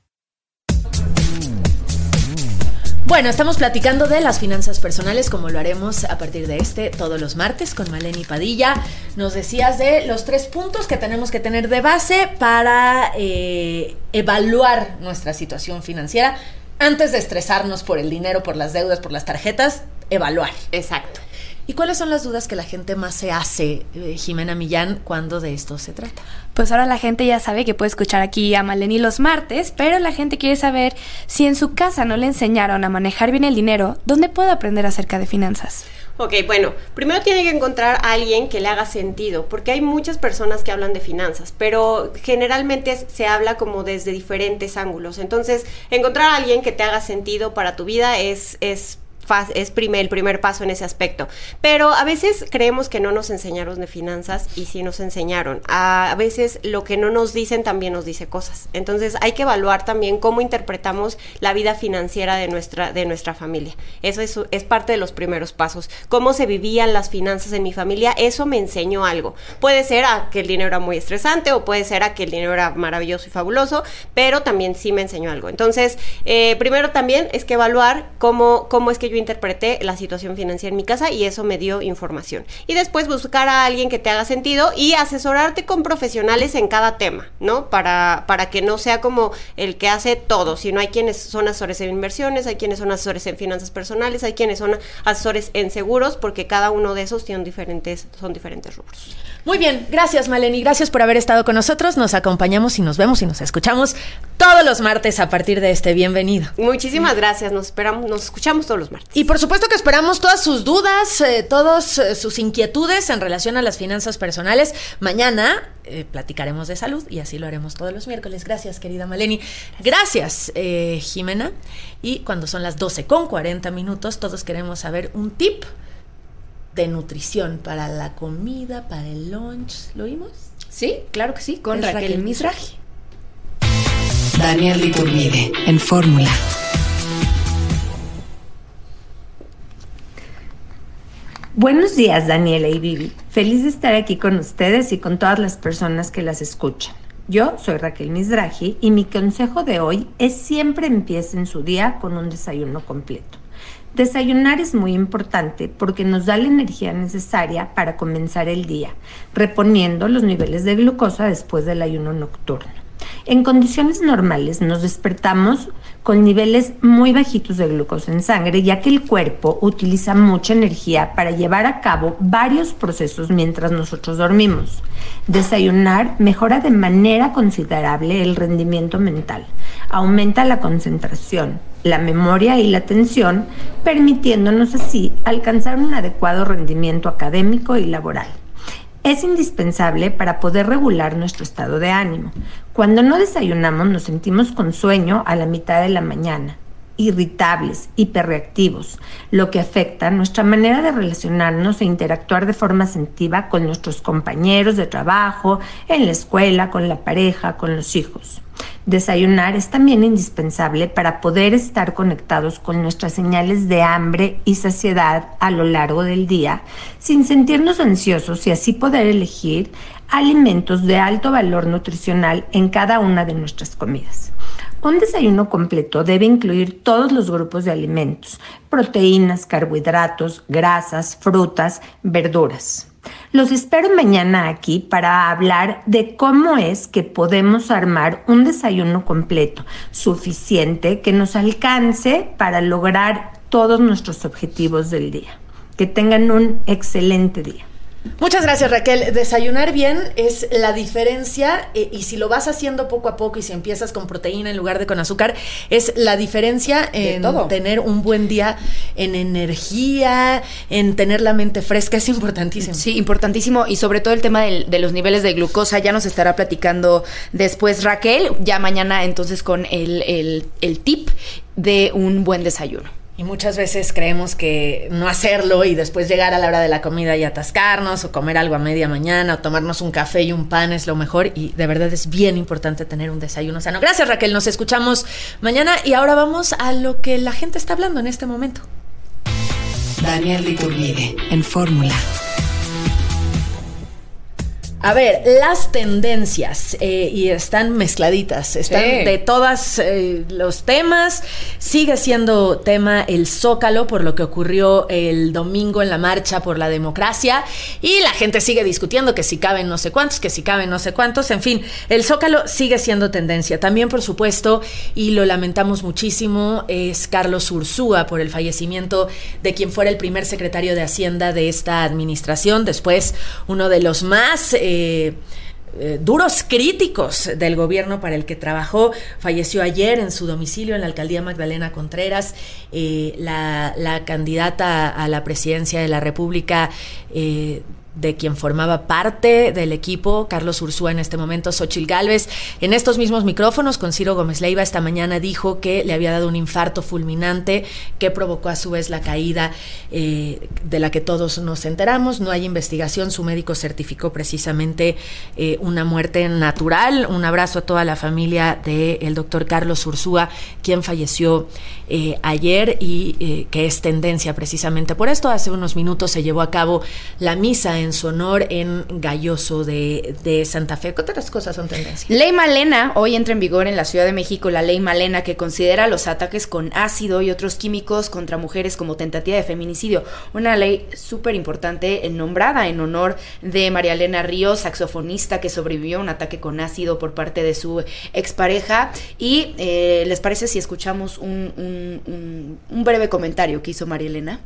Bueno, estamos platicando de las finanzas personales, como lo haremos a partir de todos los martes con Maleni Padilla. Nos decías de los 3 puntos que tenemos que tener de base para evaluar nuestra situación financiera antes de estresarnos por el dinero, por las deudas, por las tarjetas. Evaluar. Exacto. ¿Y cuáles son las dudas que la gente más se hace, Jimena Millán, cuando de esto se trata? Pues ahora la gente ya sabe que puede escuchar aquí a Maleni los martes, pero la gente quiere saber si en su casa no le enseñaron a manejar bien el dinero, ¿dónde puede aprender acerca de finanzas? Ok, bueno, primero tiene que encontrar a alguien que le haga sentido, porque hay muchas personas que hablan de finanzas, pero generalmente se habla como desde diferentes ángulos. Entonces, encontrar a alguien que te haga sentido para tu vida es el primer paso en ese aspecto. Pero a veces creemos que no nos enseñaron de finanzas y sí nos enseñaron. A veces lo que no nos dicen también nos dice cosas. Entonces hay que evaluar también cómo interpretamos la vida financiera de nuestra familia. Eso es parte de los primeros pasos. Cómo se vivían las finanzas en mi familia, eso me enseñó algo. Puede ser a que el dinero era muy estresante o puede ser a que el dinero era maravilloso y fabuloso, pero también sí me enseñó algo. Entonces, primero también es que evaluar cómo es que yo yo interpreté la situación financiera en mi casa y eso me dio información. Y después buscar a alguien que te haga sentido y asesorarte con profesionales en cada tema, ¿no? Para que no sea como el que hace todo, sino hay quienes son asesores en inversiones, hay quienes son asesores en finanzas personales, hay quienes son asesores en seguros, porque cada uno de esos son diferentes rubros. Muy bien, gracias Maleni, gracias por haber estado con nosotros, nos acompañamos y nos vemos y nos escuchamos todos los martes a partir de este. Bienvenido. Muchísimas gracias, nos escuchamos todos los martes. Y por supuesto que esperamos todas sus dudas, todas sus inquietudes en relación a las finanzas personales. Mañana platicaremos de salud y así lo haremos todos los miércoles. Gracias, querida Maleni. Gracias, Jimena. Y cuando son las 12:40, todos queremos saber un tip de nutrición para la comida, para el lunch. ¿Lo oímos? Sí, claro que sí, con Raquel Mizrahi. Daniel Iturbide, en Fórmula. Buenos días, Daniela y Vivi. Feliz de estar aquí con ustedes y con todas las personas que las escuchan. Yo soy Raquel Mizrahi y mi consejo de hoy es siempre empiecen su día con un desayuno completo. Desayunar es muy importante porque nos da la energía necesaria para comenzar el día, reponiendo los niveles de glucosa después del ayuno nocturno. En condiciones normales nos despertamos con niveles muy bajitos de glucosa en sangre, ya que el cuerpo utiliza mucha energía para llevar a cabo varios procesos mientras nosotros dormimos. Desayunar mejora de manera considerable el rendimiento mental, aumenta la concentración, la memoria y la atención, permitiéndonos así alcanzar un adecuado rendimiento académico y laboral. Es indispensable para poder regular nuestro estado de ánimo. Cuando no desayunamos nos sentimos con sueño a la mitad de la mañana, irritables, hiperreactivos, lo que afecta nuestra manera de relacionarnos e interactuar de forma asertiva con nuestros compañeros de trabajo, en la escuela, con la pareja, con los hijos. Desayunar es también indispensable para poder estar conectados con nuestras señales de hambre y saciedad a lo largo del día, sin sentirnos ansiosos y así poder elegir alimentos de alto valor nutricional en cada una de nuestras comidas. Un desayuno completo debe incluir todos los grupos de alimentos: proteínas, carbohidratos, grasas, frutas, verduras. Los espero mañana aquí para hablar de cómo es que podemos armar un desayuno completo, suficiente, que nos alcance para lograr todos nuestros objetivos del día. Que tengan un excelente día. Muchas gracias, Raquel. Desayunar bien es la diferencia, y si lo vas haciendo poco a poco y si empiezas con proteína en lugar de con azúcar, es la diferencia en tener un buen día, en energía, en tener la mente fresca. Es importantísimo. Sí, importantísimo, y sobre todo el tema de los niveles de glucosa ya nos estará platicando después Raquel, ya mañana entonces con el tip de un buen desayuno. Y muchas veces creemos que no hacerlo y después llegar a la hora de la comida y atascarnos, o comer algo a media mañana, o tomarnos un café y un pan es lo mejor, y de verdad es bien importante tener un desayuno sano. Gracias, Raquel, nos escuchamos mañana y ahora vamos a lo que la gente está hablando en este momento. Daniel Iturbide, en Fórmula. A ver, las tendencias, y están mezcladitas, están de todos los temas. Sigue siendo tema el Zócalo por lo que ocurrió el domingo en la marcha por la democracia, y la gente sigue discutiendo que si caben no sé cuántos, que si caben no sé cuántos. En fin, el Zócalo sigue siendo tendencia. También, por supuesto, y lo lamentamos muchísimo, es Carlos Ursúa por el fallecimiento de quien fuera el primer secretario de Hacienda de esta administración, después uno de los más duros críticos del gobierno para el que trabajó. Falleció ayer en su domicilio en la alcaldía Magdalena Contreras, la candidata a la presidencia de la República, de quien formaba parte del equipo, Carlos Ursúa en este momento, Xóchitl Gálvez. En estos mismos micrófonos con Ciro Gómez Leiva esta mañana dijo que le había dado un infarto fulminante que provocó a su vez la caída, de la que todos nos enteramos. No hay investigación, su médico certificó precisamente una muerte natural. Un abrazo a toda la familia del doctor Carlos Ursúa, quien falleció ayer y que es tendencia precisamente por esto. Hace unos minutos se llevó a cabo la misa en en su honor en Galloso de Santa Fe. ¿Qué otras cosas son tendencia? Ley Malena. Hoy entra en vigor en la Ciudad de México la Ley Malena, que considera los ataques con ácido y otros químicos contra mujeres como tentativa de feminicidio. Una ley súper importante, nombrada en honor de María Elena Ríos, saxofonista que sobrevivió a un ataque con ácido por parte de su expareja. Y ¿les parece si escuchamos un breve comentario que hizo María Elena?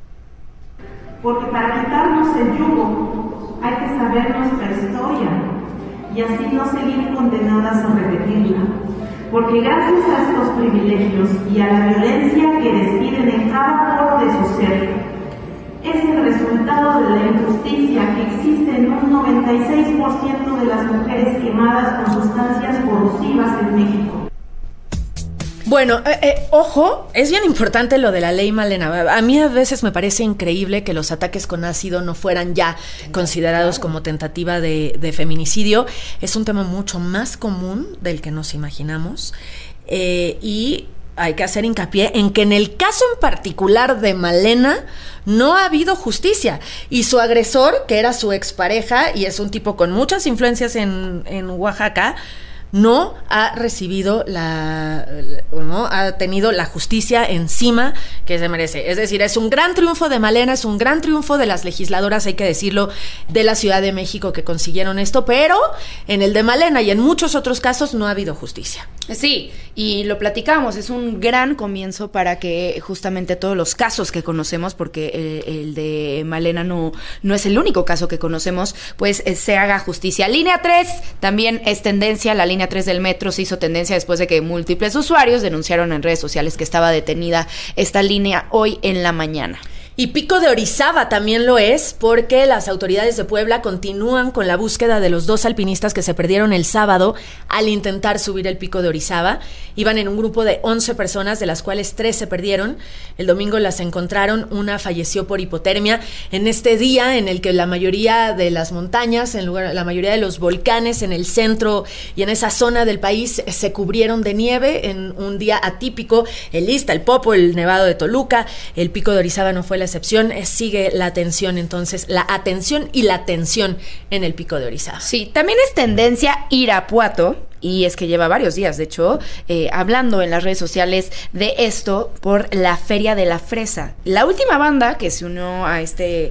Porque para quitarnos el yugo hay que saber nuestra historia y así no seguir condenadas a repetirla. Porque gracias a estos privilegios y a la violencia que despiden en cada poro de su ser, es el resultado de la injusticia que existe en un 96% de las mujeres quemadas con sustancias corrosivas en México. Bueno, ojo, es bien importante lo de la Ley Malena. A mí a veces me parece increíble que los ataques con ácido no fueran ya considerados como tentativa de feminicidio. Es un tema mucho más común del que nos imaginamos. Y hay que hacer hincapié en que en el caso en particular de Malena no ha habido justicia. Y su agresor, que era su expareja, y es un tipo con muchas influencias en Oaxaca, no ha recibido no ha tenido la justicia encima que se merece. Es decir, es un gran triunfo de Malena, es un gran triunfo de las legisladoras, hay que decirlo, de la Ciudad de México que consiguieron esto, pero en el de Malena y en muchos otros casos no ha habido justicia. Sí, y lo platicamos, es un gran comienzo para que justamente todos los casos que conocemos, porque el de Malena no es el único caso que conocemos, pues se haga justicia. Línea 3 también es tendencia. La línea 3 del metro se hizo tendencia después de que múltiples usuarios denunciaron en redes sociales que estaba detenida esta línea hoy en la mañana. Y Pico de Orizaba también lo es, porque las autoridades de Puebla continúan con la búsqueda de los 2 alpinistas que se perdieron el sábado al intentar subir el Pico de Orizaba. Iban en un grupo de 11 personas, de las cuales 3 se perdieron. El domingo las encontraron, una falleció por hipotermia. En este día en el que la mayoría de las montañas, la mayoría de los volcanes en el centro y en esa zona del país se cubrieron de nieve en un día atípico. El Ixta, el Popo, el Nevado de Toluca, el Pico de Orizaba no fue la excepción. Sigue la atención, entonces, la atención y la tensión en el Pico de Orizaba. Sí, también es tendencia Irapuato, y es que lleva varios días, de hecho, hablando en las redes sociales de esto por la Feria de la Fresa. La última banda que se unió a este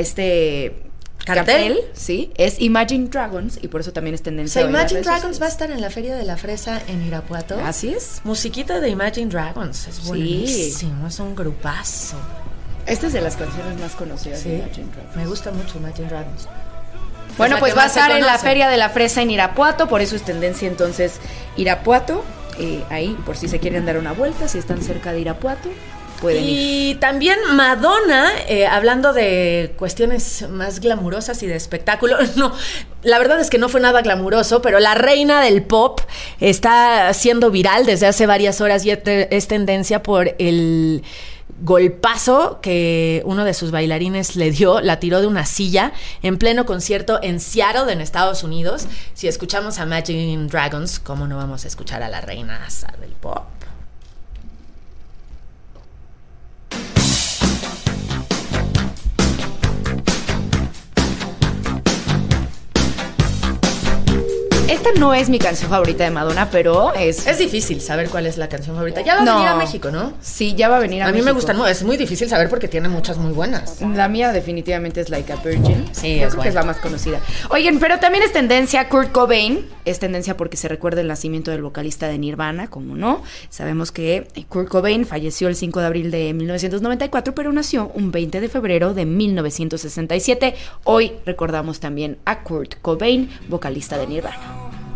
cartel, sí, es Imagine Dragons, y por eso también es tendencia. O sea, Imagine Dragons va a estar en la Feria de la Fresa en Irapuato. Así es. Musiquita de Imagine Dragons, es buenísimo, es un grupazo. Esta es de las canciones más conocidas de Imagine Dragons. Me gusta mucho Imagine Dragons. Bueno, pues va a estar en la Feria de la Fresa en Irapuato, por eso es tendencia entonces Irapuato. Ahí, por si se quieren dar una vuelta, si están cerca de Irapuato, pueden ir. Y también Madonna, hablando de cuestiones más glamurosas y de espectáculo, no, la verdad es que no fue nada glamuroso, pero la reina del pop está siendo viral desde hace varias horas y es tendencia por el golpazo que uno de sus bailarines le dio, la tiró de una silla en pleno concierto en Seattle, en Estados Unidos. Si escuchamos a Imagine Dragons, ¿cómo no vamos a escuchar a la reina del pop? Esta no es mi canción favorita de Madonna, pero es difícil saber cuál es la canción favorita. Ya va a venir a México, ¿no? Sí, ya va a venir a México. A mí me gustan, no, es muy difícil saber porque tiene muchas muy buenas. La mía definitivamente es Like a Virgin. Sí, creo que es la más conocida. Oigan, pero también es tendencia Kurt Cobain. Es tendencia porque se recuerda el nacimiento del vocalista de Nirvana, como no. Sabemos que Kurt Cobain falleció el 5 de abril de 1994, pero nació un 20 de febrero de 1967. Hoy recordamos también a Kurt Cobain, vocalista de Nirvana.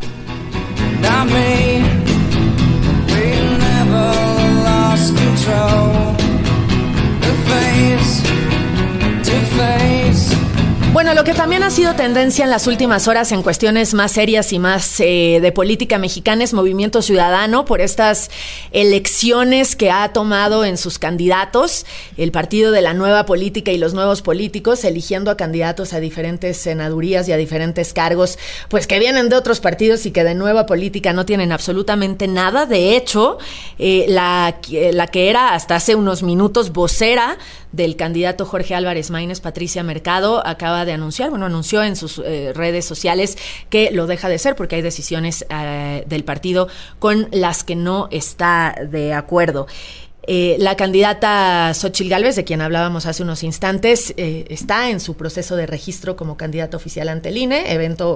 Bueno, lo que también ha sido tendencia en las últimas horas en cuestiones más serias y más de política mexicana es Movimiento Ciudadano por estas elecciones que ha tomado en sus candidatos el Partido de la Nueva Política y los nuevos políticos, eligiendo a candidatos a diferentes senadurías y a diferentes cargos, pues que vienen de otros partidos y que de Nueva Política no tienen absolutamente nada. De hecho, la que era hasta hace unos minutos vocera del candidato Jorge Álvarez Maínez, Patricia Mercado, anunció en sus redes sociales que lo deja de ser porque hay decisiones del partido con las que no está de acuerdo. La candidata Xóchitl Gálvez, de quien hablábamos hace unos instantes, está en su proceso de registro como candidata oficial ante el INE, evento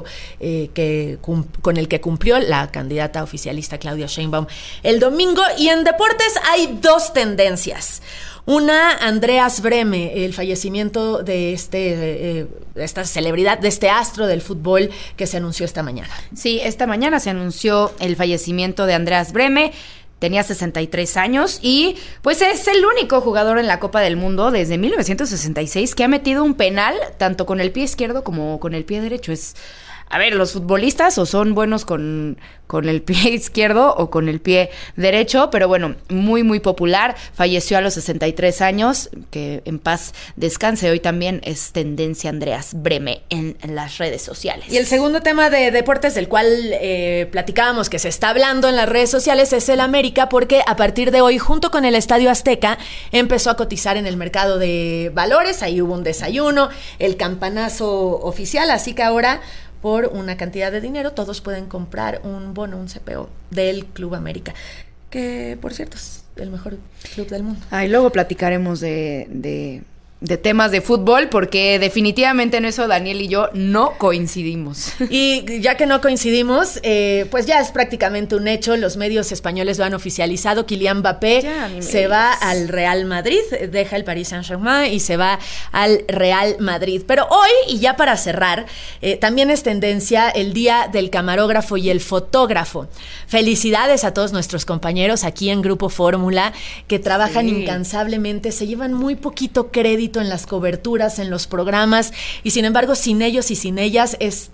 con el que cumplió la candidata oficialista Claudia Sheinbaum el domingo. Y en deportes hay dos tendencias. Una, Andreas Brehme, el fallecimiento de esta celebridad, de este astro del fútbol que se anunció esta mañana. Sí, esta mañana se anunció el fallecimiento de Andreas Brehme. Tenía 63 años y pues es el único jugador en la Copa del Mundo desde 1966 que ha metido un penal tanto con el pie izquierdo como con el pie derecho. A ver, los futbolistas o son buenos con el pie izquierdo o con el pie derecho, pero bueno, muy, muy popular. Falleció a los 63 años, que en paz descanse. Hoy también es tendencia Andreas Brehme en las redes sociales. Y el segundo tema de deportes del cual platicábamos que se está hablando en las redes sociales es el América, porque a partir de hoy, junto con el Estadio Azteca, empezó a cotizar en el mercado de valores. Ahí hubo un desayuno, el campanazo oficial, así que ahora, por una cantidad de dinero, todos pueden comprar un bono, un CPO del Club América, que por cierto es el mejor club del mundo. Luego platicaremos de temas de fútbol, porque definitivamente en eso Daniel y yo no coincidimos. Y ya que no coincidimos, pues ya es prácticamente un hecho. Los medios españoles lo han oficializado. Kylian Mbappé se va al Real Madrid, deja el Paris Saint-Germain y se va al Real Madrid. Pero hoy, y ya para cerrar, también es tendencia el Día del Camarógrafo y el Fotógrafo. Felicidades a todos nuestros compañeros aquí en Grupo Fórmula, que trabajan incansablemente, se llevan muy poquito crédito en las coberturas, en los programas, y sin embargo, sin ellos y sin ellas,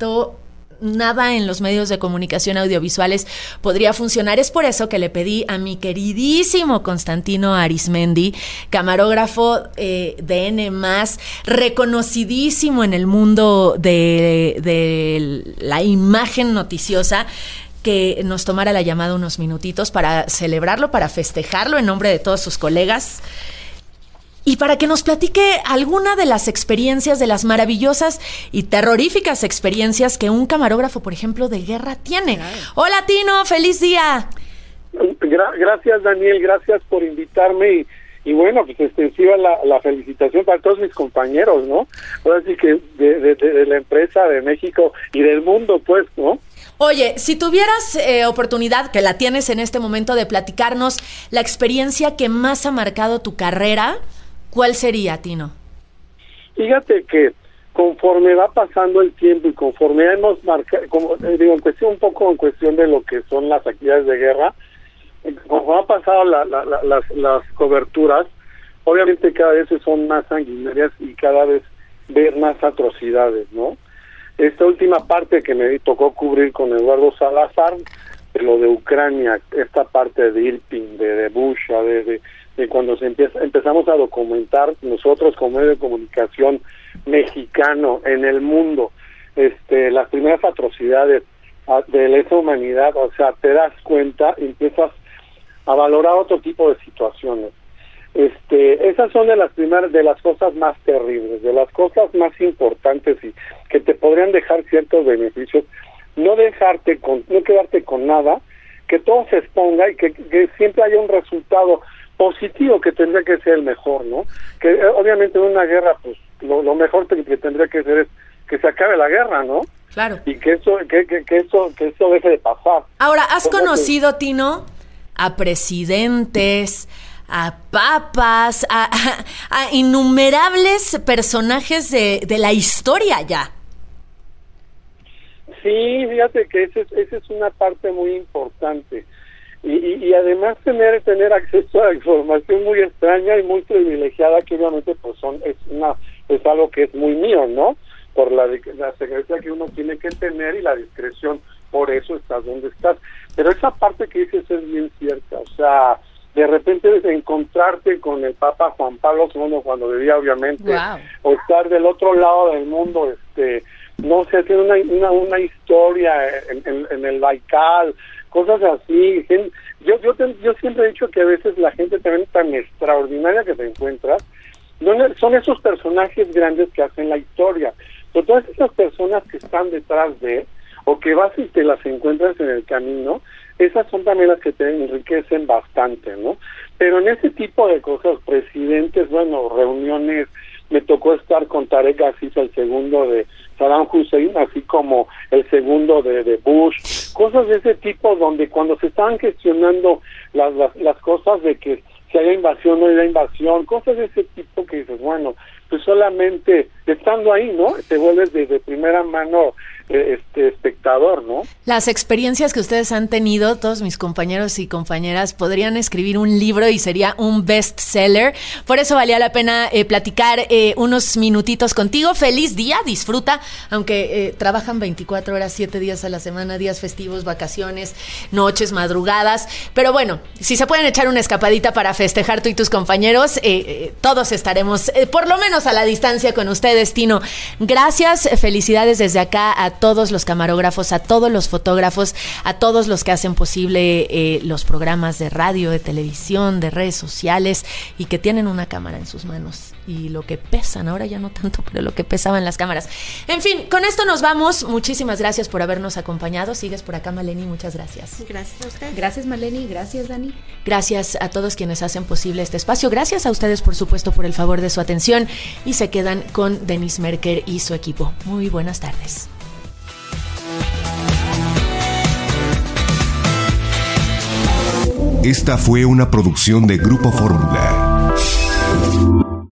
nada en los medios de comunicación audiovisuales podría funcionar. Es por eso que le pedí a mi queridísimo Constantino Arismendi, camarógrafo de N+, reconocidísimo en el mundo de la imagen noticiosa, que nos tomara la llamada unos minutitos para celebrarlo, para festejarlo en nombre de todos sus colegas, y para que nos platique alguna de las experiencias, de las maravillosas y terroríficas experiencias que un camarógrafo, por ejemplo, de guerra tiene. Hola, Tino, feliz día. Gracias, Daniel, gracias por invitarme y bueno, pues extensiva la felicitación para todos mis compañeros, ¿no? Ahora sí que de la empresa, de México y del mundo, pues, ¿no? Oye, si tuvieras oportunidad, que la tienes en este momento, de platicarnos la experiencia que más ha marcado tu carrera, ¿cuál sería, Tino? Fíjate que conforme va pasando el tiempo y conforme hemos marcado, en cuestión de lo que son las actividades de guerra, conforme han pasado las coberturas, obviamente cada vez son más sanguinarias y cada vez ver más atrocidades, ¿no? Esta última parte que me tocó cubrir con Eduardo Salazar, de lo de Ucrania, esta parte de Irpin, de Busha, de cuando empezamos a documentar nosotros como medio de comunicación mexicano en el mundo, las primeras atrocidades de lesa humanidad, o sea, te das cuenta, empiezas a valorar otro tipo de situaciones. Esas son de las cosas más terribles, de las cosas más importantes y que te podrían dejar ciertos beneficios. No quedarte con nada, que todo se exponga y que siempre haya un resultado positivo, que tendría que ser el mejor, ¿no? Que obviamente en una guerra, pues lo mejor que tendría que ser es que se acabe la guerra, ¿no? Claro. Y que eso deje de pasar. Ahora, ¿has conocido, Tino, a presidentes, a papas, a innumerables personajes de la historia ya? Sí, fíjate que esa es una parte muy importante. Y además tener acceso a información muy extraña y muy privilegiada, que obviamente pues es algo que es muy mío, ¿no? Por la secrecía que uno tiene que tener y la discreción, por eso estás donde estás. Pero esa parte que dices es bien cierta, o sea, de repente encontrarte con el Papa Juan Pablo II cuando vivía, obviamente, o estar del otro lado del mundo, no sé, hacer una historia en el Baikal, cosas así. Yo siempre he dicho que a veces la gente también tan extraordinaria que te encuentras, son esos personajes grandes que hacen la historia. Pero todas esas personas que están detrás de, o que vas y te las encuentras en el camino, esas son también las que te enriquecen bastante, ¿no? Pero en ese tipo de cosas, presidentes, bueno, reuniones, me tocó estar con Tarek Aziz, el segundo de Saddam Hussein, así como el segundo de Bush, cosas de ese tipo donde cuando se estaban gestionando las cosas de que si haya invasión o no haya invasión, cosas de ese tipo que dices, bueno, pues solamente estando ahí, ¿no? Te vuelves de primera mano espectador, ¿no? Las experiencias que ustedes han tenido, todos mis compañeros y compañeras, podrían escribir un libro y sería un bestseller. Por eso valía la pena platicar unos minutitos contigo. Feliz día, disfruta, aunque trabajan 24 horas, 7 días a la semana, días festivos, vacaciones, noches, madrugadas. Pero bueno, si se pueden echar una escapadita para festejar tú y tus compañeros, todos estaremos, por lo menos a la distancia con ustedes, Tino. Gracias, felicidades desde acá a todos los camarógrafos, a todos los fotógrafos, a todos los que hacen posible los programas de radio, de televisión, de redes sociales y que tienen una cámara en sus manos y lo que pesan, ahora ya no tanto, pero lo que pesaban las cámaras. En fin, con esto nos vamos. Muchísimas gracias por habernos acompañado. Sigues por acá, Maleni, muchas gracias. Gracias a usted. Gracias, Maleni. Gracias, Dani. Gracias a todos quienes hacen posible este espacio. Gracias a ustedes, por supuesto, por el favor de su atención y se quedan con Denise Merker y su equipo. Muy buenas tardes. Esta fue una producción de Grupo Fórmula.